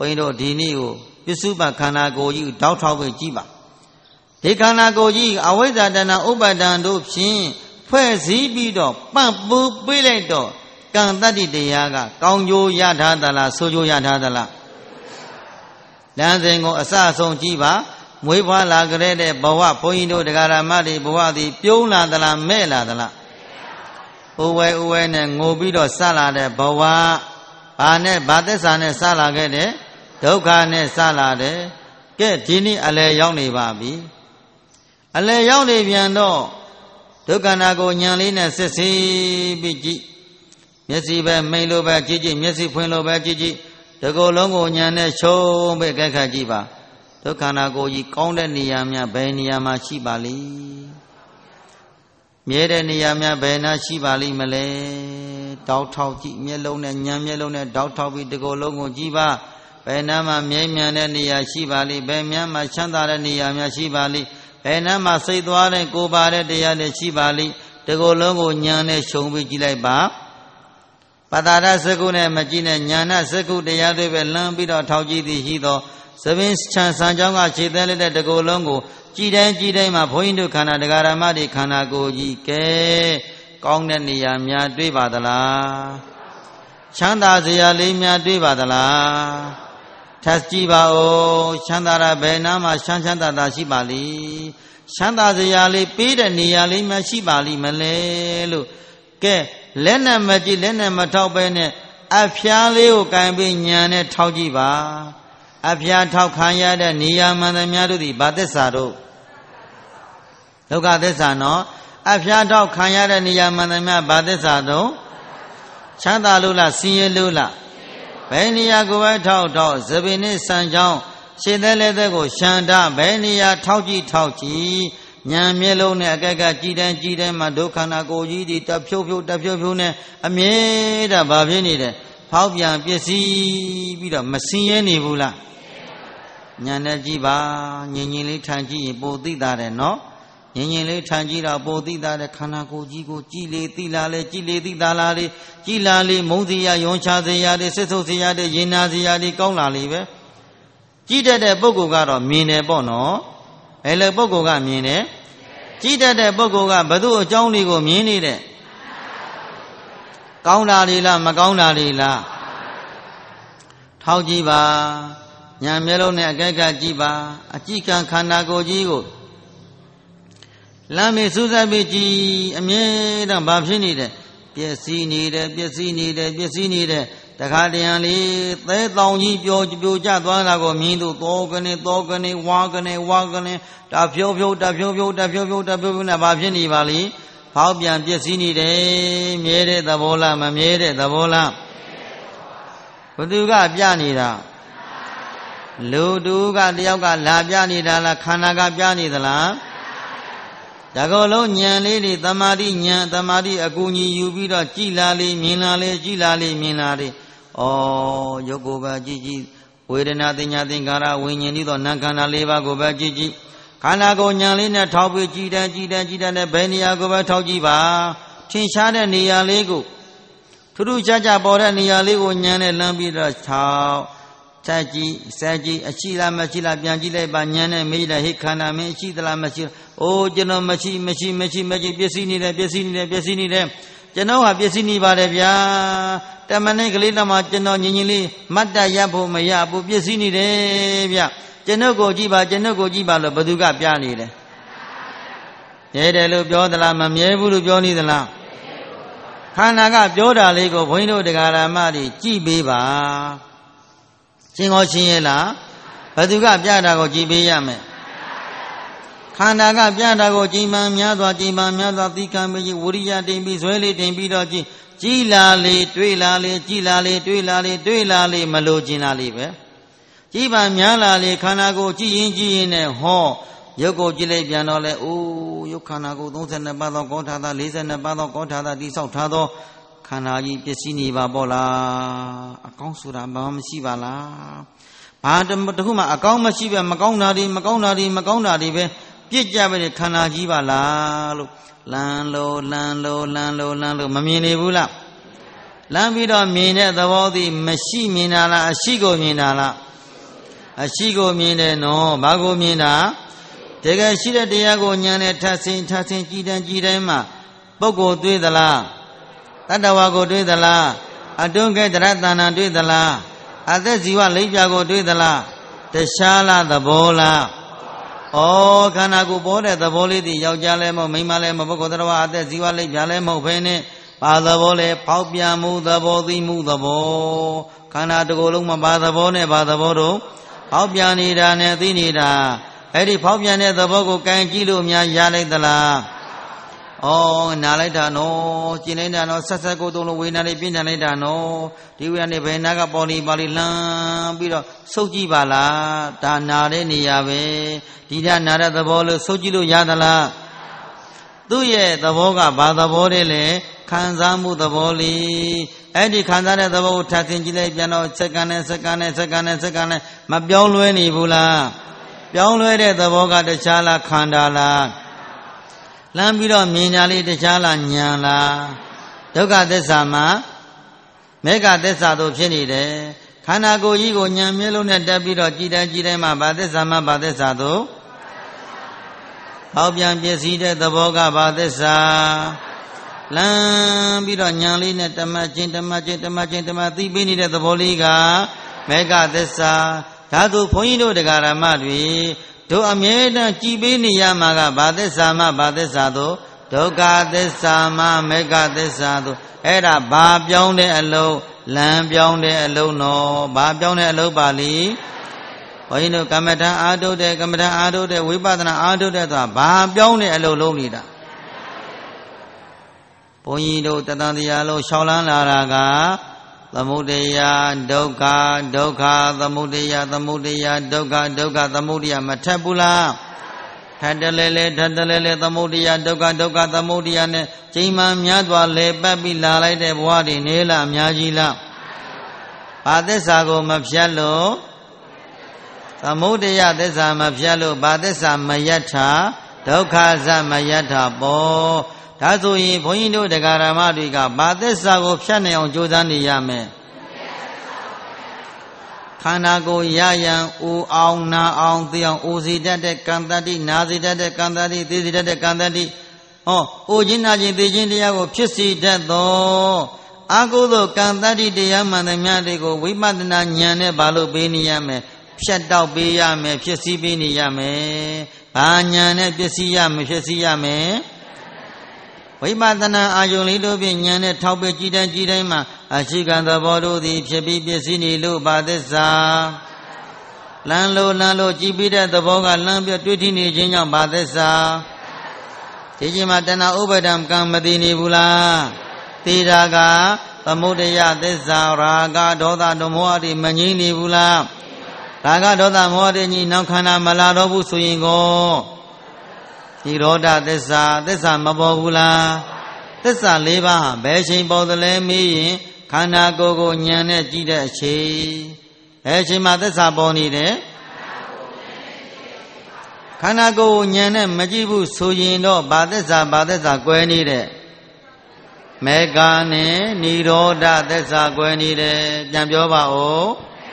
ဘုန်းကြီးတို့ဒီနေ့ကိုပစ္စုပန်ခန္ဓာကိုယ်ကြီးတောက်ထောက်ပြီးကြည့်ပါဒီခန္ဓာကိုယ်ကြီးအဝိဇ္ဇာတဏှာဥပါဒံတို့ဖြင့်ဖွဲ့စည်းပြီးတော့ပန့်ပူးပေးလိုက်တော့ကံတတ္တိတရားကကောင်းကျိုးရထားသလားဆိုးကျိုးရထားသလားလမ်းစဉ်ကိုအစအဆုံးကြည့်ပါမွေးဖွားလာကြတဲ့ဘဝဘုန်းကြီးတို့တရားဓမ္မတွေဘဝသည်ပြုံးလာသလားမဲ့လာသလားဥဝဲနဲ့ငိုပြီးတော့စလာတဲ့ဘဝဘာသစ္စာနဲ့စလာခဲ့တဲ့ဒုက္ခနဲ့စလာတယ်ကဲဒီနေ့အလယ်ရောက်နေပါပြီအလယ်ရောက်နေပြန်တော့ဒုက္ခနာကိုဉာဏ်လေးနဲ့စစ်ဆေးပြီးကြည့်မျက်စိပဲမိန်လိုပဲကြည့်ကြည့်မျက်စိဖွင့်လိုပဲကြည့်ကြည့်ဒီကိုယ်လုံးကိုဉာဏ်နဲ့ရှုံးပြီးကြက်ခတ်ကြည့်ပါဒုက္ခနာကိုကြီးကောင်းတဲ့နေရာများဘယ်နေရာမှာရှိပါလိမ့်မြဲတဲ့နေရာများဘယ်နာရှိပါလိမ့်မလဲတောက်ထောက်ကြည့်မျက်လုံးနဲ့ဉာဏ်မျက်လုံးနဲ့တောက်ထောက်ပြီးဒီကိုယ်လုံးကိုကြည့်ပါဘယ်နာမှာမြဲမြံတဲ့နေရာရှိပါလိမ့်ဘယ်များမှာချမ်းသာတဲ့နေရာများရှိပါလိမ့်ဘယ်နာမှာစိတ်သွားတဲ့ကိုယ်ပါတဲ့တရားတွေရှိပါလိမ့်ဒီကိုယ်လုံးကိုဉာဏ်နဲ့ရှုံပြီးကြည့်လိုက်ပါပတာရစကုနဲ့မကြည့်နဲ့ဉာဏစကုတရားတွေပဲလမ်းပြီးတော့ထောက်ကြည့်သည်ရှိသောသဘင်ချမ်းစံကြောင်းကခြေသေးလိုက်တဲ့ဒီကိုယ်လုံးကိုကြည်တိုင်းမှာဘုန်းကြီးတို့ခန္ဓာတရားဓမ္မတွေခန္ဓာကိုယ်ကြီးကဲကောင်းတဲ့နေရာများတွေ့ပါသလားချမ်းသာစရာလေးများတွေ့ပါသလားထပ်ကြည့်ပါဦးချမ်းသာတာဘယ်နာမှာချမ်းသာတာရှိပါလိမ့်ချမ်းသာစရာလေးပေးတဲ့နေရာလေးများရှိပါလိမ့်မလဲလို့ကဲလက်နဲ့မကြည့်လက်နဲ့မထောက်ပဲနဲ့အဖျားလေးကိုကင်ပြီးညံနဲ့ထောက်ကြည့်ပါအဖျားထောက်ခံရတဲ့နေရာမှန်သမျှတို့သည်ဘာသစ္စာတို့ဒုက္ခသစ္စာနော်အဖျားထောက်ခံရတဲ့နေရာမှန်သမျှဘာသစ္စာတို့ချမ်းသာလို့လားဆင်းရဲလို့လားဘယ်နေရာကိုပဲထောက်သဗိနိစံကြောင်းရှင်းတဲ့လက်သက်ကိုရှန္ဒဘယ်နေရာထောက်ကြည့်ဉာဏ်မျက်လုံးနဲ့အကက်ကကြည်တိုင်းမှာဒုက္ခနာကိုကြီးဒီတဖြုတ်နဲ့အမြဲတမ်းဘာဖြစ်နေတယ်ဖောက်ပြန်ပစ္စည်းပြီးတော့မဆင်းရဲနေဘူးလားဉာဏ်နဲ့ကြည့်ပါငြိမ်လေးထန်ကြည့်ရင်ပိုသိတာတယ်နော်ငြိမ်လေးထန်ကြည့်တော့ပိုသိတာတယ်ခန္ဓာကိုယ်ကြီးကိုကြည်လေသိလာလေကြည်လေသိတာလာလေကြည်လာလေမုန်းစရာယွန်ချစရာတွေစစ်ဆုပ်စရာတွေရင်နာစရာတွေကောင်းလာလေပဲကြည်တတ်တဲ့ပုဂ္ဂိုလ်ကတော့မြင်တယ်ပေါ့နော်ဘယ်လိုပုဂ္ဂိုလ်ကမြင်တယ်ကြည်တတ်တဲ့ပုဂ္ဂိုလ်ကဘု து အကြောင်းလေးကိုမြင်နေတဲ့ကောင်းတာတွေလားမကောင်းတာတွေလားထောက်ကြည့်ပါဉာဏ်မျက်လုံးနဲ့အကဲကကြည့်ပါအကြည့်ကံခန္ဓာကိုယ်ကြီးကိုလမ်းမေစူးစပ်ပြီးကြည်အမြဲတမ်းဘာဖြစ်နေတယ်ပျက်စီးနေတယ်တခါတရံလေးသဲတောင်ကြီးပြိုကျသွားတာကိုမြင်သူသောကနေဝါကနေတဖြိုးနဲ့ဘာဖြစ်နေပါလိဖောက်ပြန်ပျက်စီးနေတယ်မြဲတဲ့သဘောလားမမြဲတဲ့သဘောလားဘသူကပြနေတာလူတူကတယောက်ကလာပြနေတာလားခန္ဓာကပြနေသလားဒါကောလုံးဉာဏ်လေးတွေသမာဓိဉာဏ်သမာဓိအကူညီယူပြီးတော့ကြည်လာလေမြင်လာလေကြည်လာလေမြင်လာလေဩရုပ်ကိုပဲကြည်ဝေဒနာတင်ညာသင်္ခါရဝိညာဉ်ဤသောနာခန္ဓာ၄ပါးကိုပဲကြည်ခန္ဓာကိုယ်ဉာဏ်လေးနဲ့ထောက်ပြီးကြည်တဲ့နဲ့ဘယ်နေရာကိုပဲထောက်ကြည့်ပါထင်ရှားတဲ့နေရာလေးကိုထူးထူးခြားခြားပေါ်တဲ့နေရာလေးကိုဉာဏ်နဲ့လမ်းပြီးတော့ထောက်ဆက်ကြည့်အရှိလားမရှိလားပြန်ကြည့်လိုက်ပါဉာဏ်နဲ့မေးလိုက်ဟိခန္ဓာမင်းရှိသလားမရှိအိုးကျွန်တော်မရှိပျက်စီးနေတယ်ကျွန်တော်ဟာပျက်စီးနေပါတယ်ဗျာတမန်နဲ့ကလေးတမကျွန်တော်ညင်လေးမတ်တရဖို့မရဘူးပျက်စီးနေတယ်ဗျကျွန်တော်ကိုကြည့်ပါလို့ဘသူကပြနေတယ်မြဲတယ်လို့ပြောသလားမမြဲဘူးလို့ပြောနေသလားခန္ဓာကပြောတာလေးကိုဘုန်းကြီးတို့တရားဓမ္မတွေကြည့်ပေးပါရှင်းရဲ့လားဘသူကပြတာကိုကြည်ပေးရမယ်ခန္ဓာကပြတာကိုကြည်မှန်များစွာသီကံပြီးဝိရိယတင်ပြီးဇွဲလေးတင်ပြီးတော့ကြည်လာလေတွေးလာလေကြည်လာလေတွေးလာလေမလို့ကျင်လာလေပဲကြည်ပါများလာလေခန္ဓာကိုကြည်ရင်နဲ့ဟောရုပ်ကိုကြည်လိုက်ပြန်တော့လေအိုးရုပ်ခန္ဓာကို32ပါးသောကောထာတာ42ပါးသောကောထာတာတိဆောက်ထားသောခန္ဓာကြီးပစ္စည်းနေပါပေါ့လားအကောင်းဆိုတာဘာမှမရှိပါလားဘာတခုမှအကောင်းမရှိပဲမကောင်းတာတွေပဲပြစ်ကြပဲခန္ဓာကြီးပါလားလို့လမ်းလို့မမြင်နေဘူးလားလမ်းပြီးတော့မြင်တဲ့သဘောသည်မရှိမြင်တာလားအရှိကိုမြင်တာလားအရှိကိုမြင်တယ်နော်ဘာကိုမြင်တာတကယ်ရှိတဲ့တရားကိုဉာဏ်နဲ့ထပ်ဆင်းကြည်တိုင်းမှာပုဂ္ဂိုလ်တွေ့သလားတတ္တဝါကိုတွေ့သလားအတွန်းကဲတရတဏ္ဏတွေ့သလားအသက်ဇီဝလိပ်ပြကိုတွေ့သလားတခြားလားသဘောလားဩခန္ဓာကိုယ်ပေါ်တဲ့သဘောလေးဒီယောက်ျားလည်းမဟုတ်မိန်းမလည်းမဟုတ်ပုဂ္ဂိုလ်တော်အသက်ဇီဝလိပ်ပြလည်းမဟုတ်ဘဲနဲ့ဘာသဘောလဲဖောက်ပြန်မှုသဘောသိမှုသဘောခန္ဓာတစ်ခုလုံးမှာဘာသဘောနဲ့ဘာသဘောတော့ဖောက်ပြန်နေတာနဲ့သိနေတာအဲ့ဒီဖောက်ပြန်တဲ့သဘောကိုကန်ကြည့်လို့များရလိုက်သလားဩနားလိုက်တာနော်ကျင်လိုက်တာနော်ဆက်ဆက်ကိုသုံးလို့ဝေနာလေးပြင်းထန်လိုက်တာနော်ဒီဝေနာလေးဘယ်နာကပေါ်လီပါလီလှမ်းပြီးတော့စုပ်ကြည့်ပါလားဒါနာတဲ့နေရာပဲဒီဓာနာတဲ့သဘောလို့စုပ်ကြည့်လို့ရသလားသူ့ရဲ့သဘောကဘာသဘောတည်းလဲခံစားမှုသဘောလေးအဲ့ဒီခံစားတဲ့သဘောကိုထပ်ဆင်ကြည့်လိုက်ပြန်တော့စက္ကန့်နဲ့မပြောင်းလဲနေဘူးလားပြောင်းလဲတဲ့သဘောကတခြားလားခန္ဓာလားလမ်းပြီးတော့မြင်ညာလေးတခြားလားဉာဏ်လားဒုက္ခသစ္စာမှာမေဃသစ္စာတို့ဖြစ်နေတယ်ခန္ဓာကိုယ်ကြီးကိုဉာဏ်မျက်လုံးနဲ့တက်ပြီးတော့ကြည်တိုင်းမှာဘာသစ္စာမှာဘာသစ္စာတို့ဟောက်ပြန်ပစ္စည်းတဲ့သဘောကဘာသစ္စာလမ်းပြီးတော့ဉာဏ်လေးနဲ့တမချင်းသိပေးနေတဲ့သဘောလေးကမေဃသစ္စာဓာတုဘုန်းကြီးတို့တရားဓမ္မတွေတို့အမြဲတမ်းကြည်ပေးနေရမှာကဘာသစ္စာမှဘာသစ္စာတို့ဒုက္ခသစ္စာမှမေဃသစ္စာတို့အဲ့ဒါဘာပြောင်းတဲ့အလုံးလမ်းပြောင်းတဲ့အလုံးနော်ဘာပြောင်းတဲ့အလုံးပါလိဘုန်းကြီးတို့ကမ္မဋ္ဌာန်းအားထုတ်တဲ့ဝိပဿနာအားထုတ်တဲ့ဆိုတာဘာပြောင်းတဲ့အလုံးလုံးနေတာဘုန်းကြီးတို့တဏ္ဍတရားလုံးရှောင်လန်းလာတာကသမုဒယဒုက္ခသမုဒယဒုက္ခသမုဒယမထပ်ဘူးလားထပ်တလဲသမုဒယဒုက္ခသမုဒယနဲ့ချိန်မှများစွာလဲပတ်ပြီးလာလိုက်တဲ့ဘဝတွေနေလားအများကြီးလားဘာသစ္စာကိုမဖြတ်လို့သမုဒယသစ္စာမဖြတ်လို့ဘာသစ္စာမယတ္ထာဒုက္ခဇမယတ္ထာပေါ့ဒါဆိုရင်ဘုန်းကြီးတို့တရားဓမ္မတွေကဘာသစ္စာကိုဖြတ်နိုင်အောင်ကြိုးစားနေရမယ်ခန္ဓာကိုယ်ရရန်ဥအောင်နာအောင်သိအောင်ဥစီတတ်တဲ့ကံတတိနာစီတတ်တဲ့ကံတတိသိစီတတ်တဲ့ကံတတိဥခြင်းနာခြင်းသိခြင်းတရားကိုဖြစ်စီတတ်သောအာဟုသောကံတတိတရားမှန်သမျှတွေကိုဝိပဿနာဉာဏ်နဲ့ဘာလို့ပေးနေရမယ်ဖြတ်တောက်ပေးရမယ်ဖြစ်စီပေးနေရမယ်ဘာဉာဏ်နဲ့ဖြစ်စီရမယ်ဖြစ်စီရမယ်ဝိပဿနာအာယုန်လေးတို့ဖြင့်ဉာဏ်နဲ့ထောက်ပဲကြည်တိုင်းမှာအရှိကံသဘောတို့သည်ဖြစ်ပြီးပစ္စည်းနေလို့ဘာသစ္စာလမ်းလို့ကြည်ပြီးတဲ့သဘောကလမ်းပြတွေ့ထိနေခြင်းကြောင့်ဘာသစ္စာဒီချိန်မှာတဏှာဥပါဒံကံမသိနေဘူးလားသိတာကသမုဒယသစ္စာရာဂဒေါသမောဟတွေမငြိမ့်နေဘူးလားရာဂဒေါသမောဟတွေကြီးနောက်ခန္ဓာမလာတော့ဘူးဆိုရင်ကိုနိရောဓသစ္စာမပေါ်ဘူးလားသစ္စာ၄ပါးဟာဘယ်ချိန်ပေါ်သလဲမေးရင်ခန္ဓာကိုယ်ကိုဉာဏ်နဲ့ကြည့်တဲ့အချိန်ဘယ်ချိန်မှာသစ္စာပေါ်နေတယ်ခန္ဓာကိုယ်ကိုဉာဏ်နဲ့မကြည့်ဘူးဆိုရင်တော့ဘာသစ္စာကွဲနေတဲ့မေဃနဲ့နိရောဓသစ္စာကွဲနေတယ်ပြန်ပြောပါဦး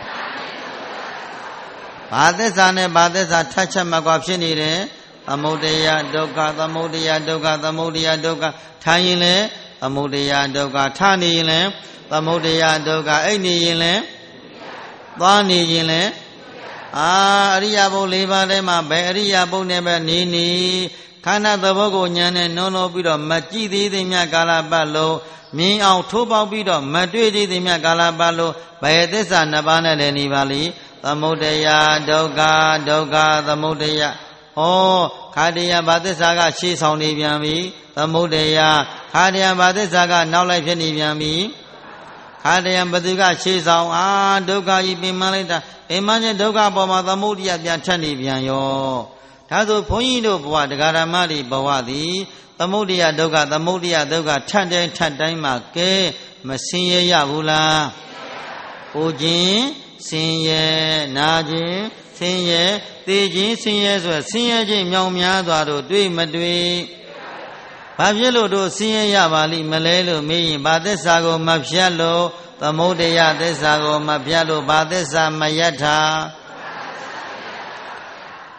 ဘာသစ္စာနဲ့ဘာသစ္စာထပ်ချက်မှကွာဖြစ်နေတယ်သမုဒယဒုက္ခသမုဒယဒုက္ခထိုင်ရင်လဲသမုဒယဒုက္ခထနေရင်လဲသမုဒယဒုက္ခအိတ်နေရင်လဲသွားနေရင်လဲအရိယာဘုတ်၄ပါးထဲမှာဘယ်အရိယာဘုတ်နဲ့ပဲနေခန္ဓာသဘောကိုဉာဏ်နဲ့နှုံးလို့ပြီးတော့မကြည့်သေးသည်မြတ်ကာလပတ်လုံးမြင်အောင်ထိုးပေါက်ပြီးတော့မတွေ့သေးသည်မြတ်ကာလပတ်လုံးဘယ်သစ္စာနှစ်ပါးနဲ့လည်းနေပါလိသမုဒယဒုက္ခသမုဒယခါတယဘာသစ္စာကရှေ့ဆောင်နေပြန်ပြီသမုဒယခါတယဘာသစ္စာကနောက်လိုက်ဖြစ်နေပြန်ပြီခါတယဘသူကရှေ့ဆောင်ဒုက္ခကြီးပင်မလိုက်တာပင်မခြင်းဒုက္ခပေါ်မှာသမုဒယပြန်ထက်နေပြန်ရောဒါဆိုဘုန်းကြီးတို့ဘဝတရားဓမ္မတွေဘဝသည်သမုဒယဒုက္ခထက်တိုင်းမှာကဲမဆင်းရဲရဘူးလားပူခြင်းဆင်းရဲနာခြင်းဆင်းရဲသိခြင်းဆင်းရဲဆိုဆင်းရဲခြင်းမြောင်များစွာတို့တွေ့မတွေ့ဘာဖြစ်လို့တို့ဆင်းရဲရပါလိမ့်မလဲလို့မေးရင်ဘာသစ္စာကိုမဖြတ်လို့သမုဒယသစ္စာကိုမဖြတ်လို့ဘာသစ္စာမယတ္ထာ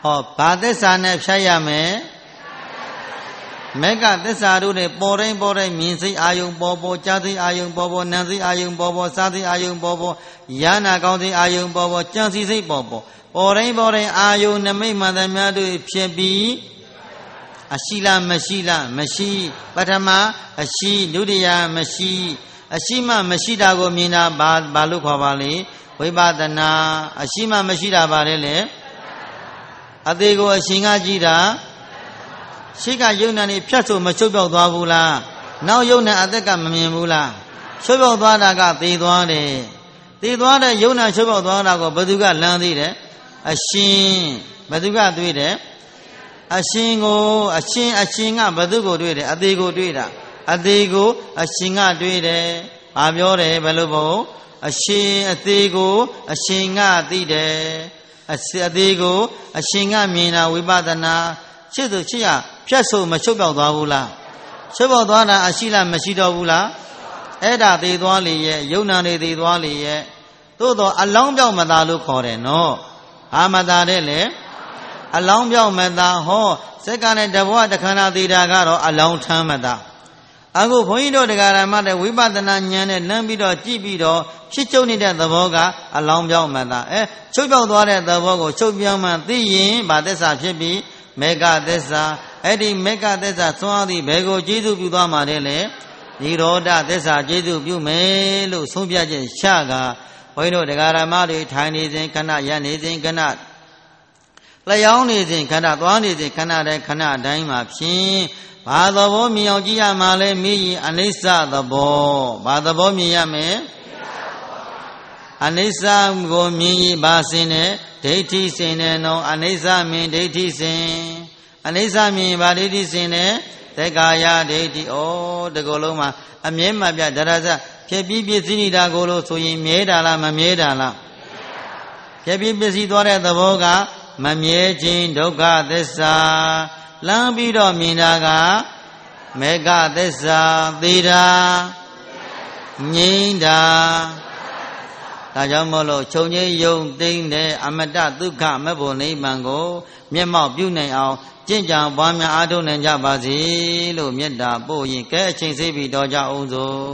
ဘာသစ္စာနဲ့ဖြတ်ရမယ်မေကသစ္စာတို့နဲ့ပေါ်တိုင်းမြင်စိတ်အာယုံပေါ်ကြားစိတ်အာယုံပေါ်နာစိတ်အာယုံပေါ်စားစိတ်အာယုံပေါ်ယာနာကောင်းစိတ်အာယုံပေါ်ကြံစီစိတ်ပေါ်တိုင်းအာယုံနမိတ်မှန်သမျှတို့ဖြစ်ပြီးအရှိလားမရှိပထမအရှိဒုတိယမရှိအရှိမှမရှိတာကိုမြင်တာဘာလို့ခေါ်ပါလဲဝိပဿနာအရှိမှမရှိတာပါလေအသေးကိုအရှင်ကကြည့်တာရှိကယုံနာနေဖြတ်ဆိုမချုပ်ပြောက်သွားဘူးလားနောက်ယုံနာအသက်ကမမြင်ဘူးလားချုပ်ပြောက်သွားတာကသေသွားတယ်သေသွားတဲ့ယုံနာချုပ်ပြောက်သွားတာကိုဘယ်သူကလမ်းသိတယ်အရှင်ဘယ်သူကတွေ့တယ်အရှင်ကိုအရှင်ကဘယ်သူကိုတွေ့တယ်အသေးကိုတွေ့တာအသေးကိုအရှင်ကတွေ့တယ်ဘာပြောတယ်ဘယ်လိုပေါ့အရှင်အသေးကိုအရှင်ကသိတယ်အသေးကိုအရှင်ကမြင်တာဝိပဿနာရှစ်ရဖြတ်ဆိုမချုပ်ပြောက်သွားဘူးလားချုပ်ပြောက်သွားတာအရှိလားမရှိတော့ဘူးလားအဲ့ဒါသေသွားလေရဲ့ယုံနာနေသေသွားလေရဲ့သို့တော့အလောင်းပြောက်မသာလို့ခေါ်တယ်နော်အာမသာတဲ့လေအလောင်းပြောက်မသာဟောစက္ကနဲ့တဘောတခန္ဓာသေးတာကတော့အလောင်းထမ်းမသာအခုဘုန်းကြီးတို့တရားဓမ္မတဲ့ဝိပဿနာဉာဏ်နဲ့လမ်းပြီးတော့ကြည့်ပြီးတော့ဖြစ်ချုပ်နေတဲ့သဘောကအလောင်းပြောက်မသာချုပ်ပြောက်သွားတဲ့သဘောကိုချုပ်ပြောင်းမှသိရင်ဗာသစ္စာဖြစ်ပြီးမေဃသစ္စာအဲ့ဒီမေဃသစ္စာသွန်အားသည်ဘယ်ကိုကျေးဇူးပြုသွားမှာလဲနိရောဓသစ္စာကျေးဇူးပြုမယ်လို့ဆုံးဖြတ်ချက်ချကဘုန်းကြီးတို့တရားဓမ္မတွေထိုင်နေစဉ်ခဏရပ်နေစဉ်ခဏလျောင်းနေစဉ်ခဏသွားနေစဉ်ခဏတိုင်းခဏတိုင်းမှာဖြင့်ဘာသဘောမြင်အောင်ကြည့်ရမှာလဲမိရင်အနိစ္စသဘောဘာသဘောမြင်ရမယ်အနိစ္စကိုမြင်ရင်ဘာစင်နဲ့ဒိဋ္ဌိစင်နဲ့နော်အနိစ္စမြင်ဒိဋ္ဌိစင်အနိစ္စမြင်ဘာဒိဋ္ဌိစင်နဲ့သက္ကာယဒိဋ္ဌိတကောလုံးမှာအမြဲမှပြဒရဇဖြစ်ပြီးပြည့်စည်နေတာကိုလို့ဆိုရင်မြဲတာလားမမြဲတာလားဖြစ်ပြီးပြည့်စည်သွားတဲ့သဘောကမမြဲခြင်းဒုက္ခသစ္စာလမ်းပြီးတော့မြင်တာကမေဃသစ္စာသေတာငြိမ့်တာဒါကြောင့်မို့လို့ခြုံငိမ့်ယုံသိမ့်တဲ့အမတဒုက္ခမဘုံနိဗ္ဗာန်ကိုမျက်မှောက်ပြုနိုင်အောင်ကျင့်ကြံပွားများအားထုတ်နိုင်ကြပါစေလို့မေတ္တာပို့ရင်ကဲအချိန်စေပြီးတော့ကြအောင်စို့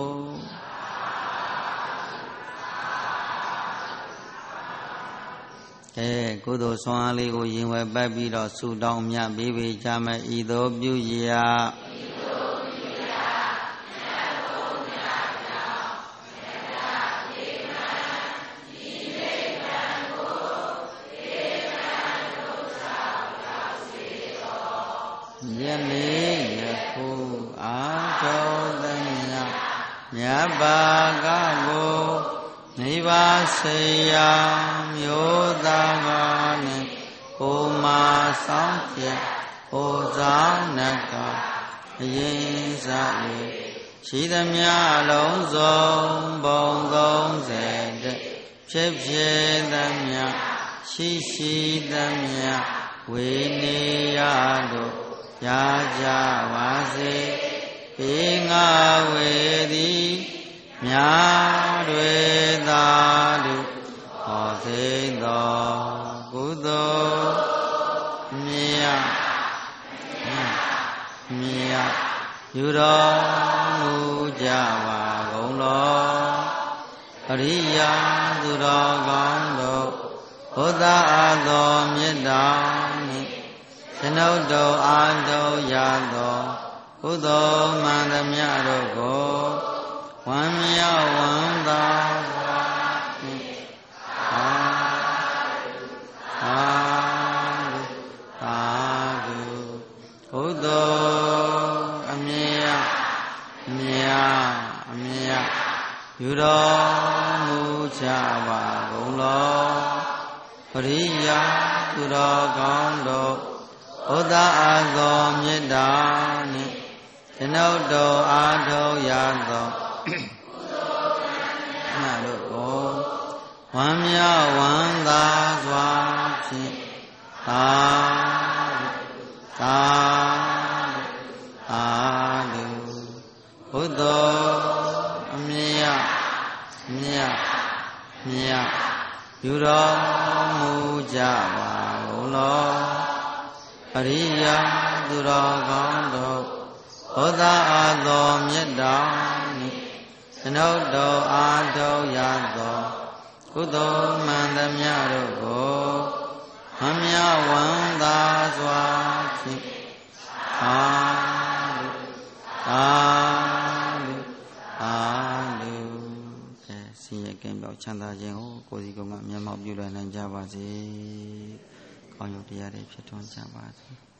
ကုသိုလ်ဆွမ်းအားလေးကိုရင်ဝယ်ပတ်ပြီးတော့ဆုတောင်းမြတ်ပေးပေကြမယ်ဤသို့ပြုရာယနေ့ယခုအာထောသမြတ်မြတ်ဘာကကိုနိဗ္ဗာန်စေယမျိုးသားကနဲ့ကိုမာဆောင်ဖြင့်ဟိုဆောင်နကအရင်စား၍ရှိသမျှလုံးစုံဘုံ30ဖြစ်ဖြစ်သမျှရှိသမျှဝေနေရတို့ရကြပါစေပေငါဝေသည်မြာတွေသာတို့ဟောသိသောကုသိုလ်မြတ်ယူတော်မူကြပါကုန်လောအရိယာသူတော်ကောင်းတို့ဘုဒ္ဓအားသောမေတ္တာနှင့်ကျွန်ုပ်တို့အားထုတ်ရသောကုသိုလ်မှန်သမျှတို့ကိုဝမ်းမြောက်ဝမ်းသာစွာဖြင့်သာဓုကုသိုလ်အမြတ်ယူတော်မူကြပါကုန်လောပရိယာသူတော်ကောင်းတို့ဘုဒ္ဓအားသောမေတ္တာနှင့်ကျွန်ုပ်တို့အားထုတ်ရသောမြတ်တို့ကိုဝမ်းမြောက်ဝမ်းသာစွာဖြင့်သာဓုဘုဒ္ဓအမြတ်ပြုတော်မူကြပါကုန်လောအရိယာသူတော်ကောင်းတို့ဘုရားအားသောမေတ္တာနှင့်ကျွန်ုပ်တို့အားထုတ်ရသောကုသိုလ်မှန်သမျှတို့ကိုမမြဝန္တာစွာဖြင့်အာလုအာလုအာလုကဲဆင်းရဲကင်းပြောက်ချမ်းသာခြင်းကိုကိုယ်စီကိုယ်ကမျက်မှောက်ပြုလွယ်နိုင်ကြပါစေ။ကောင်းရုပ်တရားတွေဖြစ်ထွန်းကြပါစေ။